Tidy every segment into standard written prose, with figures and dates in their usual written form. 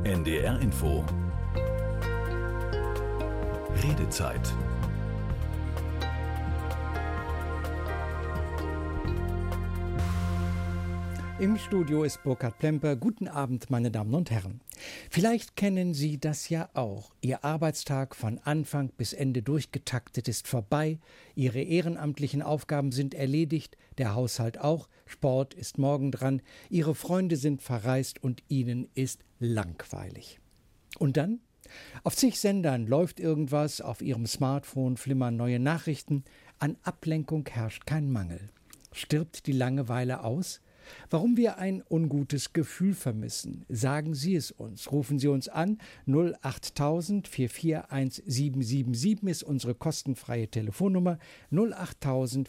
NDR Info. Redezeit. Im Studio ist Burkhard Plemper. Guten Abend, meine Damen und Herren. Vielleicht kennen Sie das ja auch. Ihr Arbeitstag von Anfang bis Ende durchgetaktet ist vorbei. Ihre ehrenamtlichen Aufgaben sind erledigt, der Haushalt auch, Sport ist morgen dran, Ihre Freunde sind verreist und Ihnen ist langweilig. Und dann? Auf zig Sendern läuft irgendwas, auf Ihrem Smartphone flimmern neue Nachrichten. An Ablenkung herrscht kein Mangel. Stirbt die Langeweile aus? Warum wir ein ungutes Gefühl vermissen, sagen Sie es uns. Rufen Sie uns an. 08000 441777 ist unsere kostenfreie Telefonnummer. 08000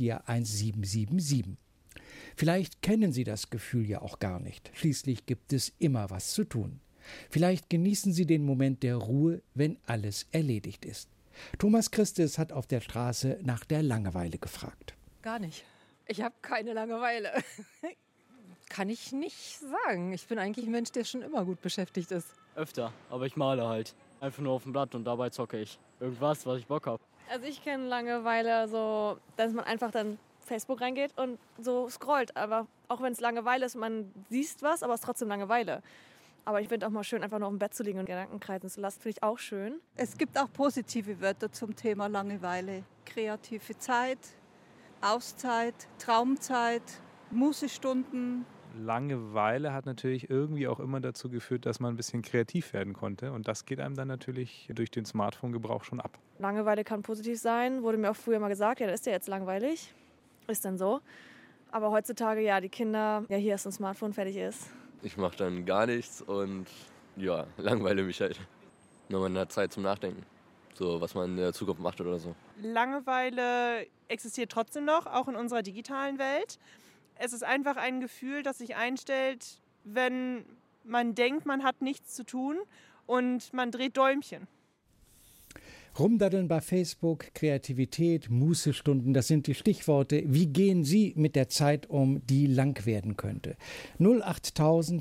441777. Vielleicht kennen Sie das Gefühl ja auch gar nicht. Schließlich gibt es immer was zu tun. Vielleicht genießen Sie den Moment der Ruhe, wenn alles erledigt ist. Thomas Christes hat auf der Straße nach der Langeweile gefragt. Gar nicht. Ich habe keine Langeweile. Kann ich nicht sagen. Ich bin eigentlich ein Mensch, der schon immer gut beschäftigt ist. Öfter, aber ich male halt. Einfach nur auf dem Blatt und dabei zocke ich. Irgendwas, was ich Bock habe. Also ich kenne Langeweile so, dass man einfach dann Facebook reingeht und so scrollt. Aber auch wenn es Langeweile ist, man sieht was, aber es ist trotzdem Langeweile. Aber ich finde auch mal schön, einfach nur auf dem Bett zu liegen und Gedanken kreisen zu lassen, finde ich auch schön. Es gibt auch positive Wörter zum Thema Langeweile. Kreative Zeit, Auszeit, Traumzeit, Mußestunden. Langeweile hat natürlich irgendwie auch immer dazu geführt, dass man ein bisschen kreativ werden konnte. Und das geht einem dann natürlich durch den Smartphone-Gebrauch schon ab. Langeweile kann positiv sein, wurde mir auch früher mal gesagt, ja, das ist ja jetzt langweilig. Ist dann so. Aber heutzutage, ja, die Kinder, ja, hier ist ein Smartphone, fertig ist. Ich mache dann gar nichts und ja, langweile mich halt. Nur man hat Zeit zum Nachdenken. So, was man in der Zukunft macht oder so. Langeweile existiert trotzdem noch, auch in unserer digitalen Welt. Es ist einfach ein Gefühl, das sich einstellt, wenn man denkt, man hat nichts zu tun und man dreht Däumchen. Rumdaddeln bei Facebook, Kreativität, Mußestunden, das sind die Stichworte. Wie gehen Sie mit der Zeit um, die lang werden könnte? 08000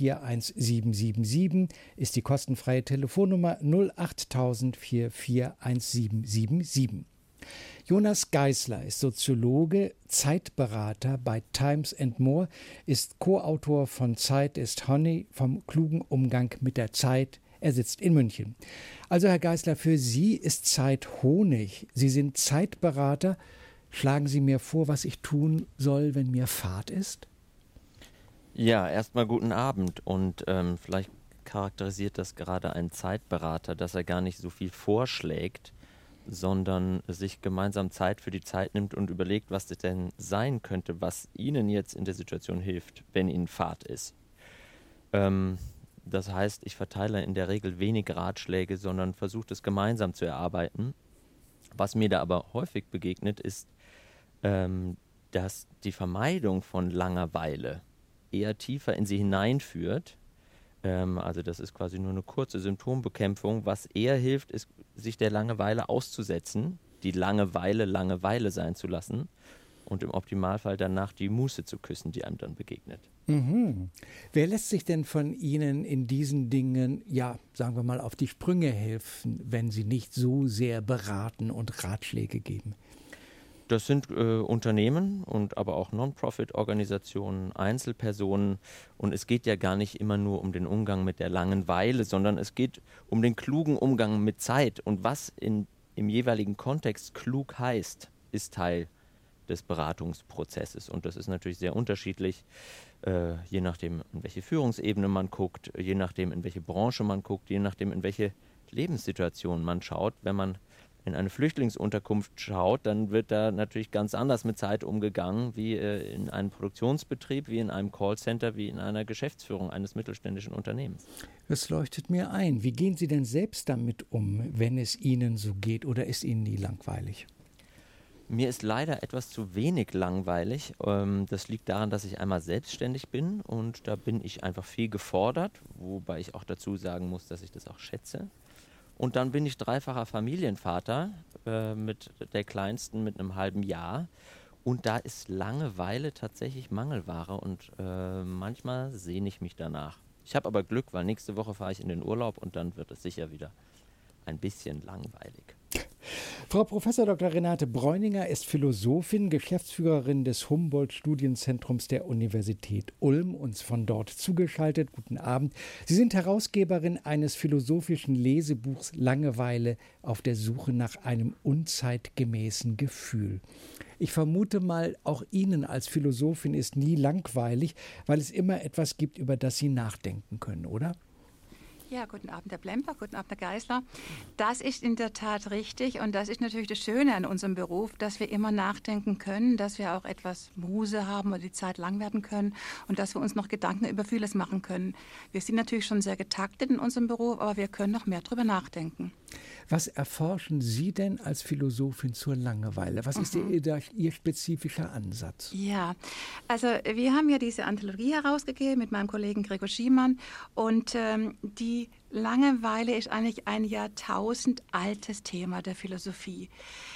441777 ist die kostenfreie Telefonnummer. 08000 441777. Jonas Geisler ist Soziologe, Zeitberater bei Times & More, ist Co-Autor von Zeit ist Honey, vom klugen Umgang mit der Zeit. Er sitzt in München. Also Herr Geisler, für Sie ist Zeit Honig. Sie sind Zeitberater. Schlagen Sie mir vor, was ich tun soll, wenn mir Fahrt ist? Ja, erstmal guten Abend. Und vielleicht charakterisiert das gerade einen Zeitberater, dass er gar nicht so viel vorschlägt, sondern sich gemeinsam Zeit für die Zeit nimmt und überlegt, was das denn sein könnte, was Ihnen jetzt in der Situation hilft, wenn Ihnen Fahrt ist. Das heißt, ich verteile in der Regel wenig Ratschläge, sondern versuche es gemeinsam zu erarbeiten. Was mir da aber häufig begegnet, ist, dass die Vermeidung von Langeweile eher tiefer in sie hineinführt. Also das ist quasi nur eine kurze Symptombekämpfung. Was eher hilft, ist, sich der Langeweile auszusetzen, die Langeweile sein zu lassen und im Optimalfall danach die Muße zu küssen, die einem dann begegnet. Mhm. Wer lässt sich denn von Ihnen in diesen Dingen, ja, sagen wir mal, auf die Sprünge helfen, wenn Sie nicht so sehr beraten und Ratschläge geben? Das sind Unternehmen und aber auch Non-Profit-Organisationen, Einzelpersonen. Und es geht ja gar nicht immer nur um den Umgang mit der Langeweile, sondern es geht um den klugen Umgang mit Zeit. Und was im jeweiligen Kontext klug heißt, ist Teil des Beratungsprozesses. Und das ist natürlich sehr unterschiedlich, je nachdem, in welche Führungsebene man guckt, je nachdem, in welche Branche man guckt, je nachdem, in welche Lebenssituation man schaut. Wenn man in eine Flüchtlingsunterkunft schaut, dann wird da natürlich ganz anders mit Zeit umgegangen, wie in einem Produktionsbetrieb, wie in einem Callcenter, wie in einer Geschäftsführung eines mittelständischen Unternehmens. Das leuchtet mir ein. Wie gehen Sie denn selbst damit um, wenn es Ihnen so geht, oder ist Ihnen nie langweilig? Mir ist leider etwas zu wenig langweilig. Das liegt daran, dass ich einmal selbstständig bin und da bin ich einfach viel gefordert, wobei ich auch dazu sagen muss, dass ich das auch schätze. Und dann bin ich dreifacher Familienvater mit der Kleinsten mit einem halben Jahr. Und da ist Langeweile tatsächlich Mangelware und manchmal sehne ich mich danach. Ich habe aber Glück, weil nächste Woche fahre ich in den Urlaub und dann wird es sicher wieder ein bisschen langweilig. Frau Prof. Dr. Renate Bräuninger ist Philosophin, Geschäftsführerin des Humboldt-Studienzentrums der Universität Ulm, uns von dort zugeschaltet. Guten Abend. Sie sind Herausgeberin eines philosophischen Lesebuchs Langeweile auf der Suche nach einem unzeitgemäßen Gefühl. Ich vermute mal, auch Ihnen als Philosophin ist nie langweilig, weil es immer etwas gibt, über das Sie nachdenken können, oder? Ja, guten Abend, Herr Plemper, guten Abend, Herr Geisler. Das ist in der Tat richtig und das ist natürlich das Schöne an unserem Beruf, dass wir immer nachdenken können, dass wir auch etwas Muse haben oder die Zeit lang werden können und dass wir uns noch Gedanken über vieles machen können. Wir sind natürlich schon sehr getaktet in unserem Beruf, aber wir können noch mehr darüber nachdenken. Was erforschen Sie denn als Philosophin zur Langeweile? Was ist Ihr spezifischer Ansatz? Ja, also wir haben ja diese Anthologie herausgegeben mit meinem Kollegen Gregor Schiemann und die Langeweile ist eigentlich ein jahrtausendaltes Thema der Philosophie.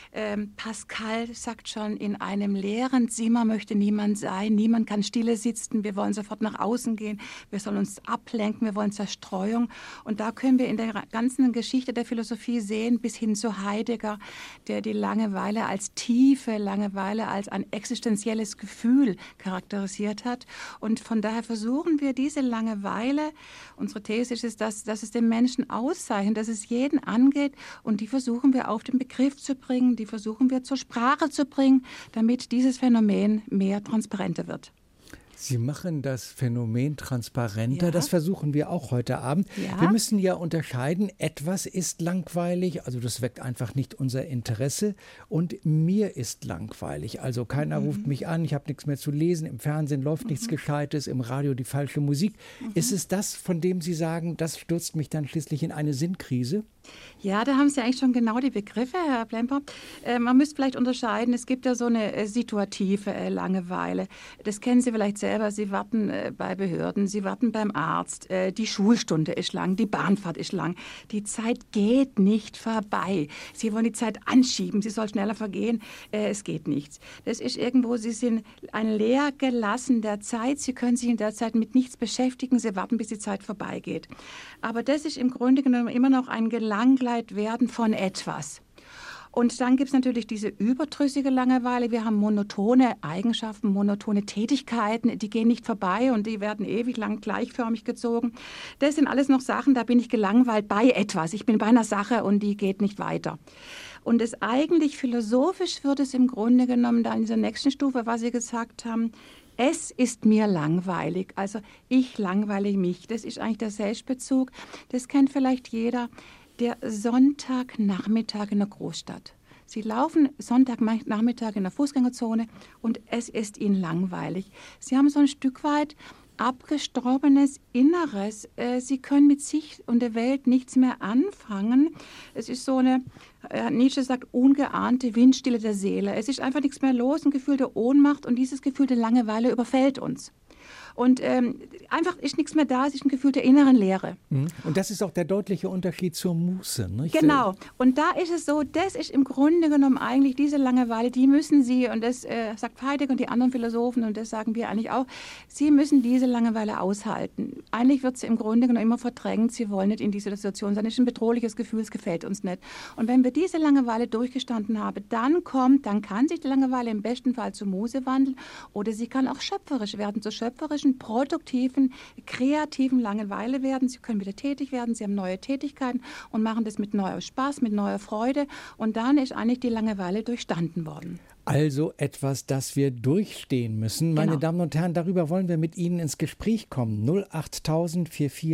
Pascal sagt schon, in einem leeren Zimmer möchte niemand sein, niemand kann stille sitzen, wir wollen sofort nach außen gehen, wir sollen uns ablenken, wir wollen Zerstreuung. Und da können wir in der ganzen Geschichte der Philosophie sehen, bis hin zu Heidegger, der die Langeweile als tiefe Langeweile, als ein existenzielles Gefühl charakterisiert hat. Und von daher versuchen wir diese Langeweile, unsere These ist es, dass es den Menschen auszeichnet, dass es jeden angeht und die versuchen wir auf den Begriff zu bringen, die versuchen wir zur Sprache zu bringen, damit dieses Phänomen mehr transparenter wird. Sie machen das Phänomen transparenter. Ja. Das versuchen wir auch heute Abend. Ja. Wir müssen ja unterscheiden, etwas ist langweilig, also das weckt einfach nicht unser Interesse und mir ist langweilig. Also keiner ruft mich an, ich habe nichts mehr zu lesen, im Fernsehen läuft nichts Gescheites, im Radio die falsche Musik. Ist es das, von dem Sie sagen, das stürzt mich dann schließlich in eine Sinnkrise? Ja, da haben Sie eigentlich schon genau die Begriffe, Herr Plemper. Man müsste vielleicht unterscheiden, es gibt ja so eine situative Langeweile. Das kennen Sie vielleicht selber, Sie warten bei Behörden, Sie warten beim Arzt, die Schulstunde ist lang, die Bahnfahrt ist lang, die Zeit geht nicht vorbei. Sie wollen die Zeit anschieben, sie soll schneller vergehen, es geht nichts. Das ist irgendwo, Sie sind ein Leergelassen der Zeit, Sie können sich in der Zeit mit nichts beschäftigen, Sie warten, bis die Zeit vorbeigeht. Aber das ist im Grunde genommen immer noch ein gelangweilt werden von etwas. Und dann gibt es natürlich diese überdrüssige Langeweile. Wir haben monotone Eigenschaften, monotone Tätigkeiten, die gehen nicht vorbei und die werden ewig lang gleichförmig gezogen. Das sind alles noch Sachen, da bin ich gelangweilt bei etwas. Ich bin bei einer Sache und die geht nicht weiter. Und es eigentlich philosophisch wird es im Grunde genommen dann in dieser nächsten Stufe, was Sie gesagt haben, es ist mir langweilig, also ich langweile mich. Das ist eigentlich der Selbstbezug. Das kennt vielleicht jeder. Der Sonntagnachmittag in der Großstadt. Sie laufen Sonntagnachmittag in der Fußgängerzone und es ist ihnen langweilig. Sie haben so ein Stück weit abgestorbenes Inneres. Sie können mit sich und der Welt nichts mehr anfangen. Es ist so eine, Nietzsche sagt, ungeahnte Windstille der Seele. Es ist einfach nichts mehr los, ein Gefühl der Ohnmacht und dieses Gefühl der Langeweile überfällt uns. Und einfach ist nichts mehr da, es ist ein Gefühl der inneren Leere. Und das ist auch der deutliche Unterschied zur Muße, nicht? Genau. Und da ist es so, das ist im Grunde genommen eigentlich diese Langeweile, die müssen Sie, und das sagt Heidegger und die anderen Philosophen, und das sagen wir eigentlich auch, Sie müssen diese Langeweile aushalten. Eigentlich wird sie im Grunde genommen immer verdrängt, Sie wollen nicht in dieser Situation sein, es ist ein bedrohliches Gefühl, es gefällt uns nicht. Und wenn wir diese Langeweile durchgestanden haben, dann kann sich die Langeweile im besten Fall zur Muse wandeln oder sie kann auch schöpferisch werden, zur schöpferischen, produktiven, kreativen Langeweile werden. Sie können wieder tätig werden, Sie haben neue Tätigkeiten und machen das mit neuem Spaß, mit neuer Freude und dann ist eigentlich die Langeweile durchstanden worden. Also etwas, das wir durchstehen müssen. Meine Damen und Herren, darüber wollen wir mit Ihnen ins Gespräch kommen. 08000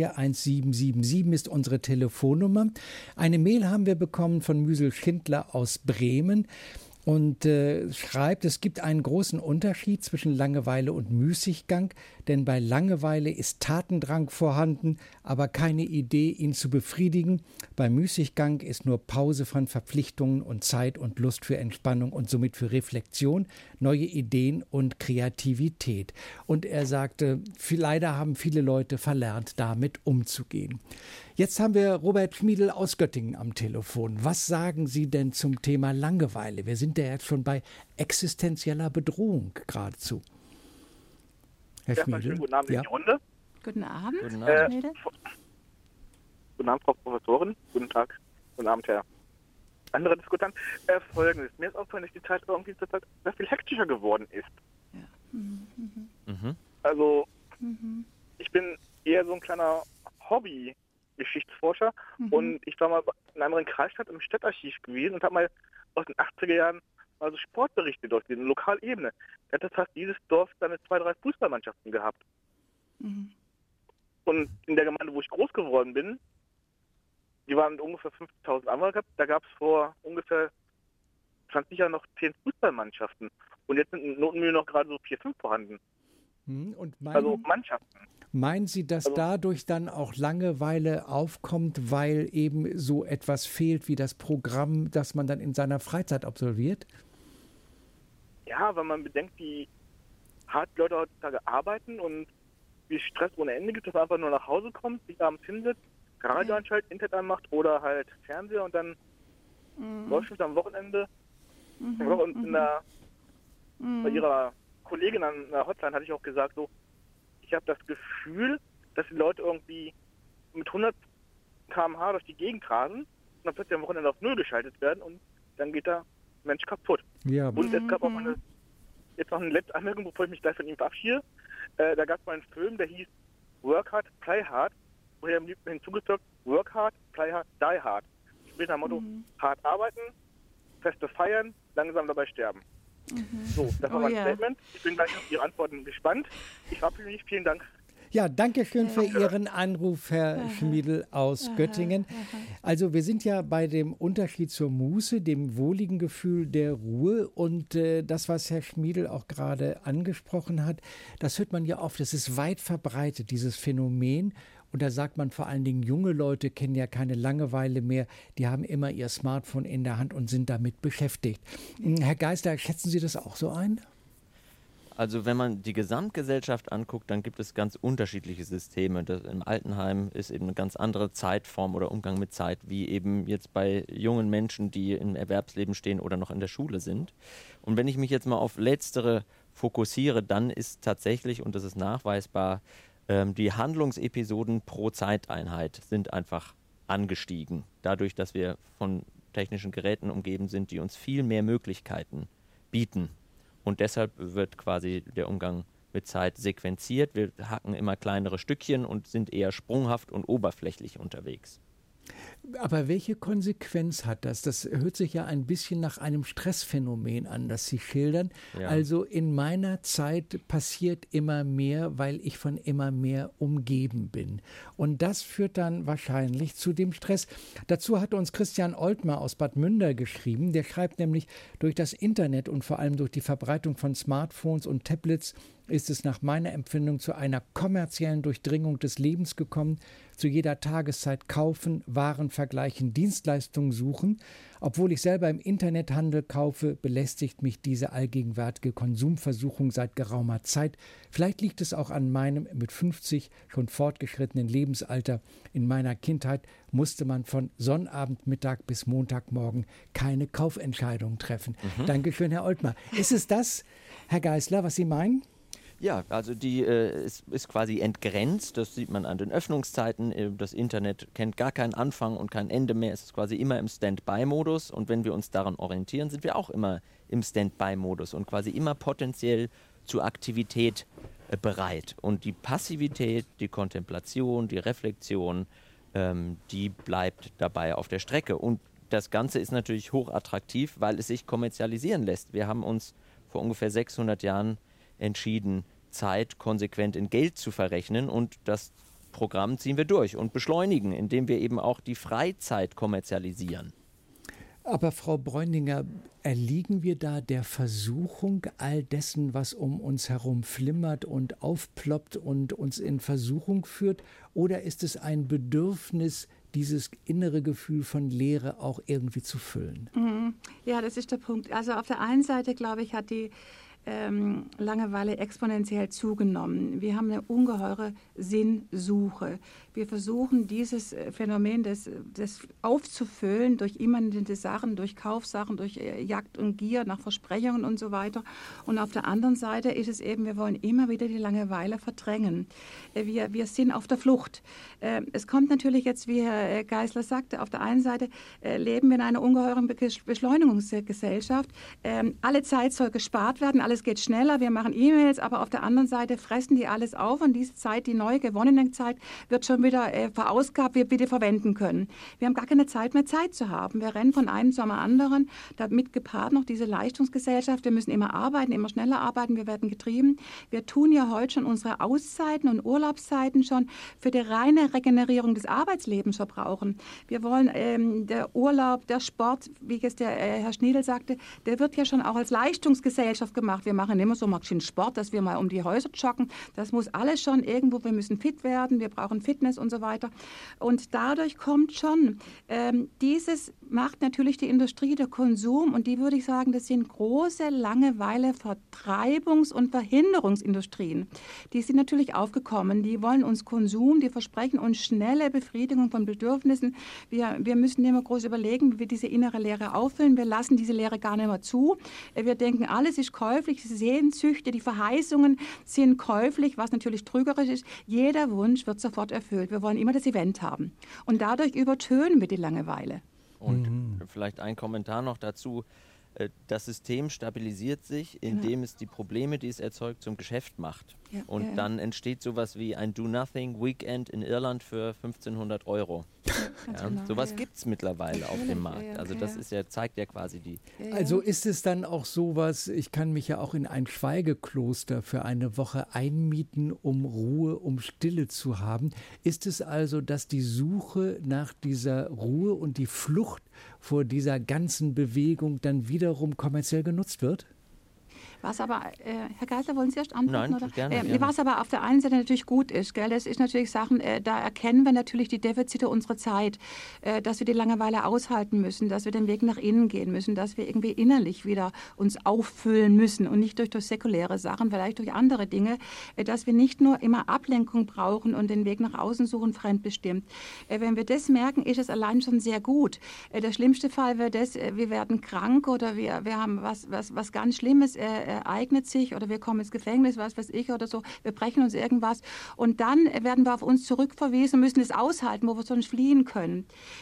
441777 ist unsere Telefonnummer. Eine Mail haben wir bekommen von Müsel Schindler aus Bremen. Und schreibt, es gibt einen großen Unterschied zwischen Langeweile und Müßiggang, denn bei Langeweile ist Tatendrang vorhanden, aber keine Idee, ihn zu befriedigen. Bei Müßiggang ist nur Pause von Verpflichtungen und Zeit und Lust für Entspannung und somit für Reflexion, neue Ideen und Kreativität. Und er sagte, leider haben viele Leute verlernt, damit umzugehen. Jetzt haben wir Robert Schmiedl aus Göttingen am Telefon. Was sagen Sie denn zum Thema Langeweile? Wir sind ja jetzt schon bei existenzieller Bedrohung geradezu. Herr Schmiedl? Schönen guten Abend in die Runde. Guten Abend. Guten Abend. Guten Abend, Frau Professorin. Guten Tag. Guten Abend, Herr anderer Diskutant. Folgendes. Mir ist aufgefallen, dass die Zeit irgendwie zurzeit sehr viel hektischer geworden ist. Ja. Also, ich bin eher so ein kleiner Hobby-Geschichtsforscher und ich war mal in einer anderen Kreisstadt im Stadtarchiv gewesen und habe mal aus den 80er Jahren mal so Sportberichte durchgelesen, Lokalebene. Da hat das fast dieses Dorf seine 2, 3 Fußballmannschaften gehabt. Und in der Gemeinde, wo ich groß geworden bin, die waren mit ungefähr 50.000 Einwohner gehabt, da gab es vor ungefähr 20 Jahren noch 10 Fußballmannschaften. Und jetzt sind in Notenmühle noch gerade so 4, 5 vorhanden. Und Also Mannschaften. meinen Sie, dass dadurch dann auch Langeweile aufkommt, weil eben so etwas fehlt wie das Programm, das man dann in seiner Freizeit absolviert? Ja, wenn man bedenkt, wie hart die Leute heutzutage arbeiten und wie Stress ohne Ende gibt, dass man einfach nur nach Hause kommt, sich abends hinsetzt, Radio anschaltet, Internet anmacht oder halt Fernseher und dann läuft es am Wochenende. Und bei ihrer Kollegin an der Hotline hatte ich auch gesagt, so, ich habe das Gefühl, dass die Leute irgendwie mit 100 km/h durch die Gegend rasen und dann plötzlich am Wochenende auf Null geschaltet werden und dann geht der Mensch kaputt. Ja. Und es gab auch jetzt noch eine letzte Anmerkung, bevor ich mich gleich von ihm verabschiede. Da gab es mal einen Film, der hieß Work Hard, Play Hard, wo er hinzugefügt Work Hard, Play Hard, Die Hard. Spielt nach dem Motto, hart arbeiten, Feste feiern, langsam dabei sterben. So, das war mein Statement. Ich bin gleich auf Ihre Antworten gespannt. Ich verabschiede mich. Vielen Dank. Ja, danke schön für Ihren Anruf, Herr Schmiedl aus Göttingen. Also wir sind ja bei dem Unterschied zur Muße, dem wohligen Gefühl der Ruhe und das, was Herr Schmiedl auch gerade angesprochen hat, das hört man ja oft, das ist weit verbreitet, dieses Phänomen. Und da sagt man vor allen Dingen, junge Leute kennen ja keine Langeweile mehr, die haben immer ihr Smartphone in der Hand und sind damit beschäftigt. Herr Geisler, schätzen Sie das auch so ein? Also wenn man die Gesamtgesellschaft anguckt, dann gibt es ganz unterschiedliche Systeme. Im Altenheim ist eben eine ganz andere Zeitform oder Umgang mit Zeit, wie eben jetzt bei jungen Menschen, die im Erwerbsleben stehen oder noch in der Schule sind. Und wenn ich mich jetzt mal auf Letztere fokussiere, dann ist tatsächlich, und das ist nachweisbar, die Handlungsepisoden pro Zeiteinheit sind einfach angestiegen. Dadurch, dass wir von technischen Geräten umgeben sind, die uns viel mehr Möglichkeiten bieten. Und deshalb wird quasi der Umgang mit Zeit sequenziert. Wir hacken immer kleinere Stückchen und sind eher sprunghaft und oberflächlich unterwegs. Aber welche Konsequenz hat das? Das hört sich ja ein bisschen nach einem Stressphänomen an, das Sie schildern. Ja. Also in meiner Zeit passiert immer mehr, weil ich von immer mehr umgeben bin. Und das führt dann wahrscheinlich zu dem Stress. Dazu hat uns Christian Oltmar aus Bad Münder geschrieben. Der schreibt nämlich, durch das Internet und vor allem durch die Verbreitung von Smartphones und Tablets ist es nach meiner Empfindung zu einer kommerziellen Durchdringung des Lebens gekommen, zu jeder Tageszeit kaufen, Waren vergleichen, Dienstleistungen suchen. Obwohl ich selber im Internethandel kaufe, belästigt mich diese allgegenwärtige Konsumversuchung seit geraumer Zeit. Vielleicht liegt es auch an meinem mit 50 schon fortgeschrittenen Lebensalter. In meiner Kindheit musste man von Sonnabendmittag bis Montagmorgen keine Kaufentscheidungen treffen. Dankeschön, Herr Oltmar. Ist es das, Herr Geisler, was Sie meinen? Ja, also die ist quasi entgrenzt, das sieht man an den Öffnungszeiten. Das Internet kennt gar keinen Anfang und kein Ende mehr, es ist quasi immer im Standby-Modus und wenn wir uns daran orientieren, sind wir auch immer im Standby-Modus und quasi immer potenziell zur Aktivität bereit. Und die Passivität, die Kontemplation, die Reflexion, die bleibt dabei auf der Strecke. Und das Ganze ist natürlich hochattraktiv, weil es sich kommerzialisieren lässt. Wir haben uns vor ungefähr 600 Jahren entschieden, Zeit konsequent in Geld zu verrechnen und das Programm ziehen wir durch und beschleunigen, indem wir eben auch die Freizeit kommerzialisieren. Aber Frau Bräuninger, erliegen wir da der Versuchung all dessen, was um uns herum flimmert und aufploppt und uns in Versuchung führt? Oder ist es ein Bedürfnis, dieses innere Gefühl von Leere auch irgendwie zu füllen? Ja, das ist der Punkt. Also auf der einen Seite, glaube ich, hat die Langeweile exponentiell zugenommen. Wir haben eine ungeheure Sinnsuche. Wir versuchen, dieses Phänomen des aufzufüllen durch immanente Sachen, durch Kaufsachen, durch Jagd und Gier nach Versprechungen und so weiter. Und auf der anderen Seite ist es eben, wir wollen immer wieder die Langeweile verdrängen. Wir sind auf der Flucht. Es kommt natürlich jetzt, wie Herr Geisler sagte, auf der einen Seite leben wir in einer ungeheuren Beschleunigungsgesellschaft. Alle Zeit soll gespart werden, alles geht schneller, wir machen E-Mails, aber auf der anderen Seite fressen die alles auf und diese Zeit, die neu gewonnene Zeit, wird schon wieder verausgabt, wir bitte verwenden können. Wir haben gar keine Zeit mehr, Zeit zu haben. Wir rennen von einem zum anderen, damit gepaart noch diese Leistungsgesellschaft. Wir müssen immer arbeiten, immer schneller arbeiten, wir werden getrieben. Wir tun ja heute schon unsere Auszeiten und Urlaubszeiten schon für die reine Regenerierung des Arbeitslebens verbrauchen. Wir wollen der Urlaub, der Sport, wie es der Herr Schniedl sagte, der wird ja schon auch als Leistungsgesellschaft gemacht. Wir machen immer so mal schön Sport, dass wir mal um die Häuser joggen. Das muss alles schon irgendwo, wir müssen fit werden, wir brauchen Fitness und so weiter. Und dadurch kommt schon, dieses macht natürlich die Industrie, der Konsum, und die würde ich sagen, das sind große Langeweile, Vertreibungs- und Verhinderungsindustrien. Die sind natürlich aufgekommen, die wollen uns Konsum, die versprechen uns schnelle Befriedigung von Bedürfnissen. Wir müssen immer groß überlegen, wie wir diese innere Leere auffüllen. Wir lassen diese Leere gar nicht mehr zu. Wir denken, alles ist käuflich, die Sehnsüchte, die Verheißungen sind käuflich, was natürlich trügerisch ist. Jeder Wunsch wird sofort erfüllt. Wir wollen immer das Event haben. Und dadurch übertönen wir die Langeweile. Und vielleicht ein Kommentar noch dazu. Das System stabilisiert sich, indem es die Probleme, die es erzeugt, zum Geschäft macht. Ja, und dann entsteht sowas wie ein Do-Nothing-Weekend in Irland für 1.500 €. Genau, sowas gibt es mittlerweile auf dem Markt. Also das ist zeigt ja quasi die... Also ist es dann auch sowas, ich kann mich ja auch in ein Schweigekloster für eine Woche einmieten, um Ruhe, um Stille zu haben. Ist es also, dass die Suche nach dieser Ruhe und die Flucht vor dieser ganzen Bewegung dann wiederum kommerziell genutzt wird? Was aber, Herr Geisler, wollen Sie erst antworten? Nein, oder? Gerne. Was aber auf der einen Seite natürlich gut ist, gell? Das ist natürlich Sachen, da erkennen wir natürlich die Defizite unserer Zeit, dass wir die Langeweile aushalten müssen, dass wir den Weg nach innen gehen müssen, dass wir irgendwie innerlich wieder uns auffüllen müssen und nicht durch säkuläre Sachen, vielleicht durch andere Dinge, dass wir nicht nur immer Ablenkung brauchen und den Weg nach außen suchen, fremdbestimmt. Wenn wir das merken, ist es allein schon sehr gut. Der schlimmste Fall wäre das, wir werden krank oder wir haben was ganz Schlimmes ereignet sich oder wir kommen ins Gefängnis, was weiß ich oder so, wir brechen uns irgendwas und dann werden wir auf uns zurückverwiesen und müssen es aushalten, wo wir sonst fliehen können.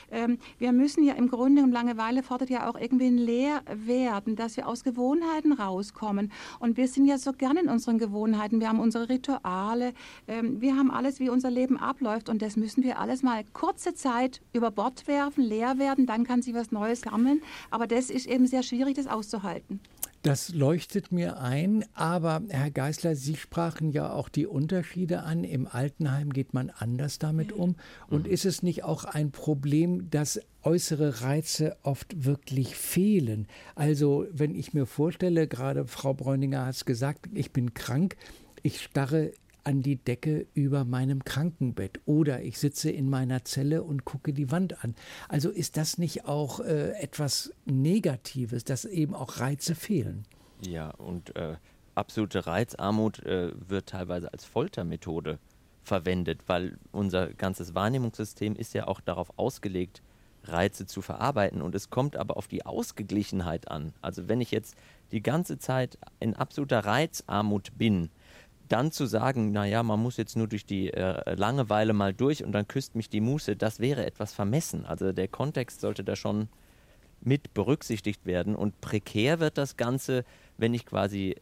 Wir müssen ja im Grunde, Langeweile fordert ja auch irgendwie ein Leerwerden, dass wir aus Gewohnheiten rauskommen und wir sind ja so gern in unseren Gewohnheiten, wir haben unsere Rituale, wir haben alles, wie unser Leben abläuft und das müssen wir alles mal kurze Zeit über Bord werfen, leer werden, dann kann sich was Neues sammeln, aber das ist eben sehr schwierig, das auszuhalten. Das leuchtet mir ein, aber Herr Geisler, Sie sprachen ja auch die Unterschiede an. Im Altenheim geht man anders damit um. Und ist es nicht auch ein Problem, dass äußere Reize oft wirklich fehlen? Also wenn ich mir vorstelle, gerade Frau Bräuninger hat es gesagt, ich bin krank, ich starre an die Decke über meinem Krankenbett oder ich sitze in meiner Zelle und gucke die Wand an. Also ist das nicht auch etwas Negatives, dass eben auch Reize fehlen? Ja, und absolute Reizarmut wird teilweise als Foltermethode verwendet, weil unser ganzes Wahrnehmungssystem ist ja auch darauf ausgelegt, Reize zu verarbeiten. Und es kommt aber auf die Ausgeglichenheit an. Also wenn ich jetzt die ganze Zeit in absoluter Reizarmut bin, dann zu sagen, naja, man muss jetzt nur durch die Langeweile mal durch und dann küsst mich die Muße, das wäre etwas vermessen. Also der Kontext sollte da schon mit berücksichtigt werden. Und prekär wird das Ganze, wenn ich quasi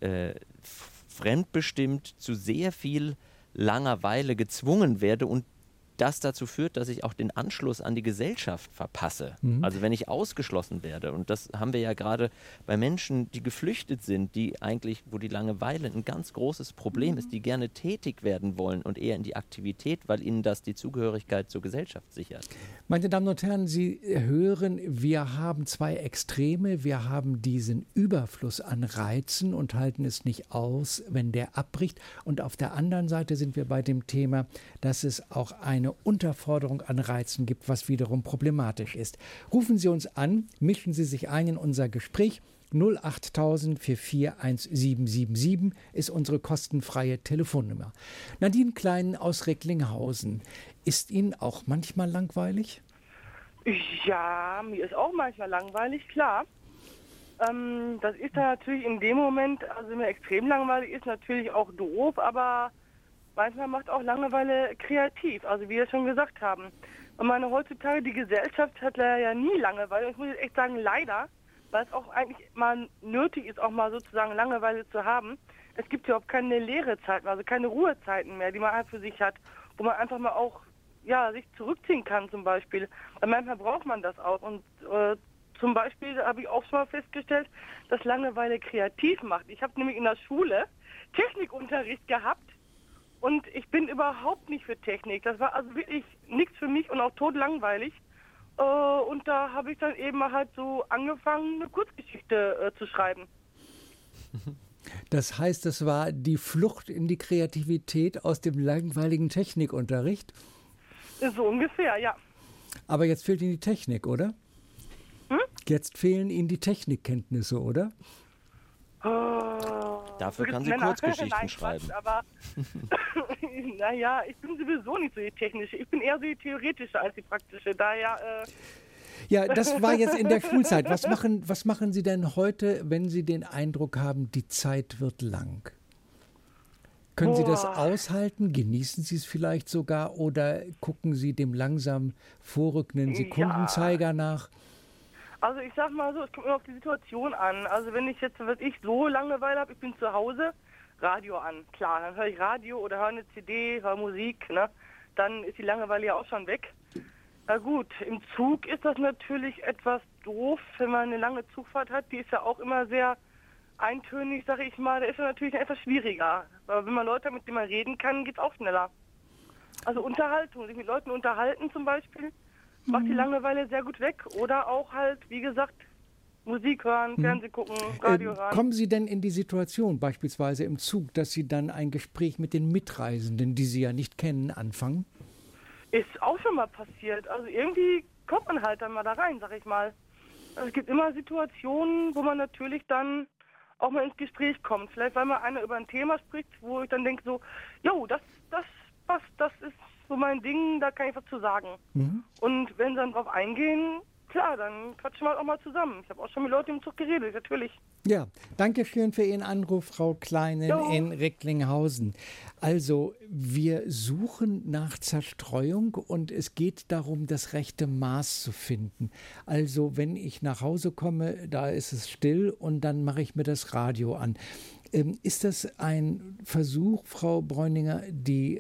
fremdbestimmt zu sehr viel Langeweile gezwungen werde und das dazu führt, dass ich auch den Anschluss an die Gesellschaft verpasse. Also wenn ich ausgeschlossen werde. Und das haben wir ja gerade bei Menschen, die geflüchtet sind, die eigentlich, wo die Langeweile ein ganz großes Problem ist, die gerne tätig werden wollen und eher in die Aktivität, weil ihnen das die Zugehörigkeit zur Gesellschaft sichert. Meine Damen und Herren, Sie hören, wir haben zwei Extreme. Wir haben diesen Überfluss an Reizen und halten es nicht aus, wenn der abbricht. Und auf der anderen Seite sind wir bei dem Thema, dass es auch eine eine Unterforderung an Reizen gibt, was wiederum problematisch ist. Rufen Sie uns an, mischen Sie sich ein in unser Gespräch. 08000 441777 ist unsere kostenfreie Telefonnummer. Nadine Klein aus Recklinghausen. Ist Ihnen auch manchmal langweilig? Ja, mir ist auch manchmal langweilig, klar. Das ist dann natürlich in dem Moment, also mir extrem langweilig ist, natürlich auch doof, aber manchmal macht auch Langeweile kreativ, also wie wir schon gesagt haben. Und meine heutzutage, die Gesellschaft hat leider ja nie Langeweile. Ich muss jetzt echt sagen, leider, weil es auch eigentlich mal nötig ist, auch mal sozusagen Langeweile zu haben. Es gibt ja auch keine leere Zeiten, also keine Ruhezeiten mehr, die man halt für sich hat, wo man einfach mal auch sich zurückziehen kann zum Beispiel. Und manchmal braucht man das auch. Und zum Beispiel habe ich auch schon mal festgestellt, dass Langeweile kreativ macht. Ich habe nämlich in der Schule Technikunterricht gehabt und ich bin überhaupt nicht für Technik. Das war also wirklich nichts für mich und auch totlangweilig. Und da habe ich dann eben halt so angefangen, eine Kurzgeschichte zu schreiben. Das heißt, das war die Flucht in die Kreativität aus dem langweiligen Technikunterricht? So ungefähr, ja. Aber jetzt fehlt Ihnen die Technik, oder? Jetzt fehlen Ihnen die Technikkenntnisse, oder? Dafür kann sie Kurzgeschichten schreiben. Aber naja, ich bin sowieso nicht so die technische. Ich bin eher so die theoretische als die praktische. Daher. Ja, das war jetzt in der Schulzeit. Was machen Sie denn heute, wenn Sie den Eindruck haben, die Zeit wird lang? Können Sie das aushalten? Genießen Sie es vielleicht sogar? Oder gucken Sie dem langsam vorrückenden Sekundenzeiger nach? Also ich sag mal so, es kommt immer auf die Situation an. Also wenn ich jetzt, so Langeweile habe, ich bin zu Hause, Radio an. Klar, dann höre ich Radio oder höre eine CD, höre Musik, ne? Dann ist die Langeweile ja auch schon weg. Na gut, im Zug ist das natürlich etwas doof, wenn man eine lange Zugfahrt hat. Die ist ja auch immer sehr eintönig, sage ich mal. Da ist es natürlich etwas schwieriger. Aber wenn man Leute hat, mit denen man reden kann, geht es auch schneller. Also Unterhaltung, sich mit Leuten unterhalten zum Beispiel, macht die Langeweile sehr gut weg. Oder auch halt, wie gesagt, Musik hören, Fernsehen gucken, Radio hören. Kommen Sie denn in die Situation, beispielsweise im Zug, dass Sie dann ein Gespräch mit den Mitreisenden, die Sie ja nicht kennen, anfangen? Ist auch schon mal passiert. Also irgendwie kommt man halt dann mal da rein, sag ich mal. Also es gibt immer Situationen, wo man natürlich dann auch mal ins Gespräch kommt. Vielleicht, weil mal einer über ein Thema spricht, wo ich dann denke so, jo, das passt, das ist so mein Ding, da kann ich was zu sagen. Und wenn sie dann drauf eingehen, klar, dann quatschen wir halt auch mal zusammen. Ich habe auch schon mit Leuten im Zug geredet, natürlich. Ja, danke schön für Ihren Anruf, Frau Kleinen in Recklinghausen. Also, wir suchen nach Zerstreuung und es geht darum, das rechte Maß zu finden. Also, wenn ich nach Hause komme, da ist es still und dann mache ich mir das Radio an. Ist das ein Versuch, Frau Bräuninger, die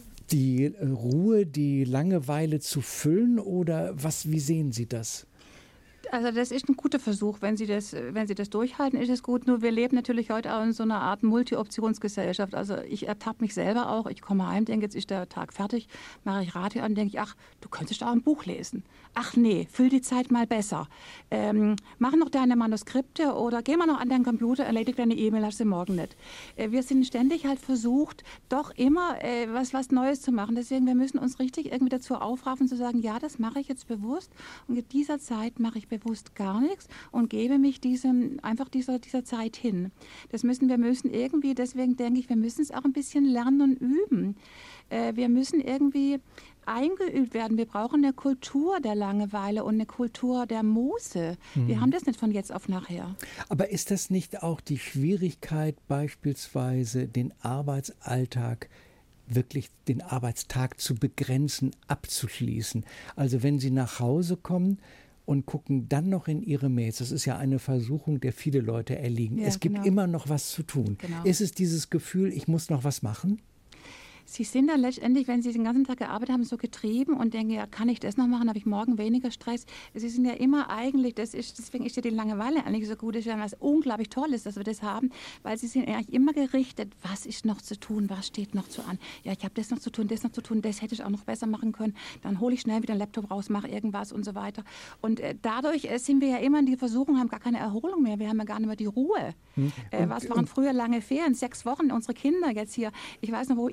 Ruhe, die Langeweile zu füllen oder wie sehen Sie das? Also das ist ein guter Versuch. Wenn Sie das durchhalten, ist es gut. Nur wir leben natürlich heute auch in so einer Art Multi-Optionsgesellschaft. Also ich ertappe mich selber auch. Ich komme heim, denke, jetzt ist der Tag fertig, mache ich Radio an, denke ich, ach, du könntest auch ein Buch lesen. Ach nee, füll die Zeit mal besser. Mach noch deine Manuskripte oder geh mal noch an deinen Computer, erledig deine E-Mail, hast du morgen nicht. Wir sind ständig halt versucht, doch immer was Neues zu machen. Deswegen, wir müssen uns richtig irgendwie dazu aufraffen, zu sagen, ja, das mache ich jetzt bewusst und in dieser Zeit mache ich bewusst gar nichts und gebe mich dieser Zeit hin. Wir müssen irgendwie, deswegen denke ich, wir müssen es auch ein bisschen lernen und üben. Wir müssen irgendwie eingeübt werden. Wir brauchen eine Kultur der Langeweile und eine Kultur der Muße. Wir haben das nicht von jetzt auf nachher. Aber ist das nicht auch die Schwierigkeit, beispielsweise den Arbeitsalltag, wirklich den Arbeitstag zu begrenzen, abzuschließen? Also wenn Sie nach Hause kommen und gucken dann noch in Ihre Mails. Das ist ja eine Versuchung, der viele Leute erliegen. Ja, es gibt immer noch was zu tun. Genau. Ist es dieses Gefühl, ich muss noch was machen? Sie sind dann letztendlich, wenn Sie den ganzen Tag gearbeitet haben, so getrieben und denken, ja, kann ich das noch machen, habe ich morgen weniger Stress. Sie sind ja immer eigentlich, deswegen ist ja die Langeweile eigentlich so gut, ist ja was unglaublich Tolles, dass wir das haben, weil Sie sind eigentlich immer gerichtet, was ist noch zu tun, was steht noch zu an. Ja, ich habe das noch zu tun, das hätte ich auch noch besser machen können. Dann hole ich schnell wieder einen Laptop raus, mache irgendwas und so weiter. Und dadurch sind wir ja immer in die Versuchung, haben gar keine Erholung mehr, wir haben ja gar nicht mehr die Ruhe. Was waren früher lange Ferien, 6 Wochen, unsere Kinder jetzt hier. Ich weiß noch, wo ich als Kind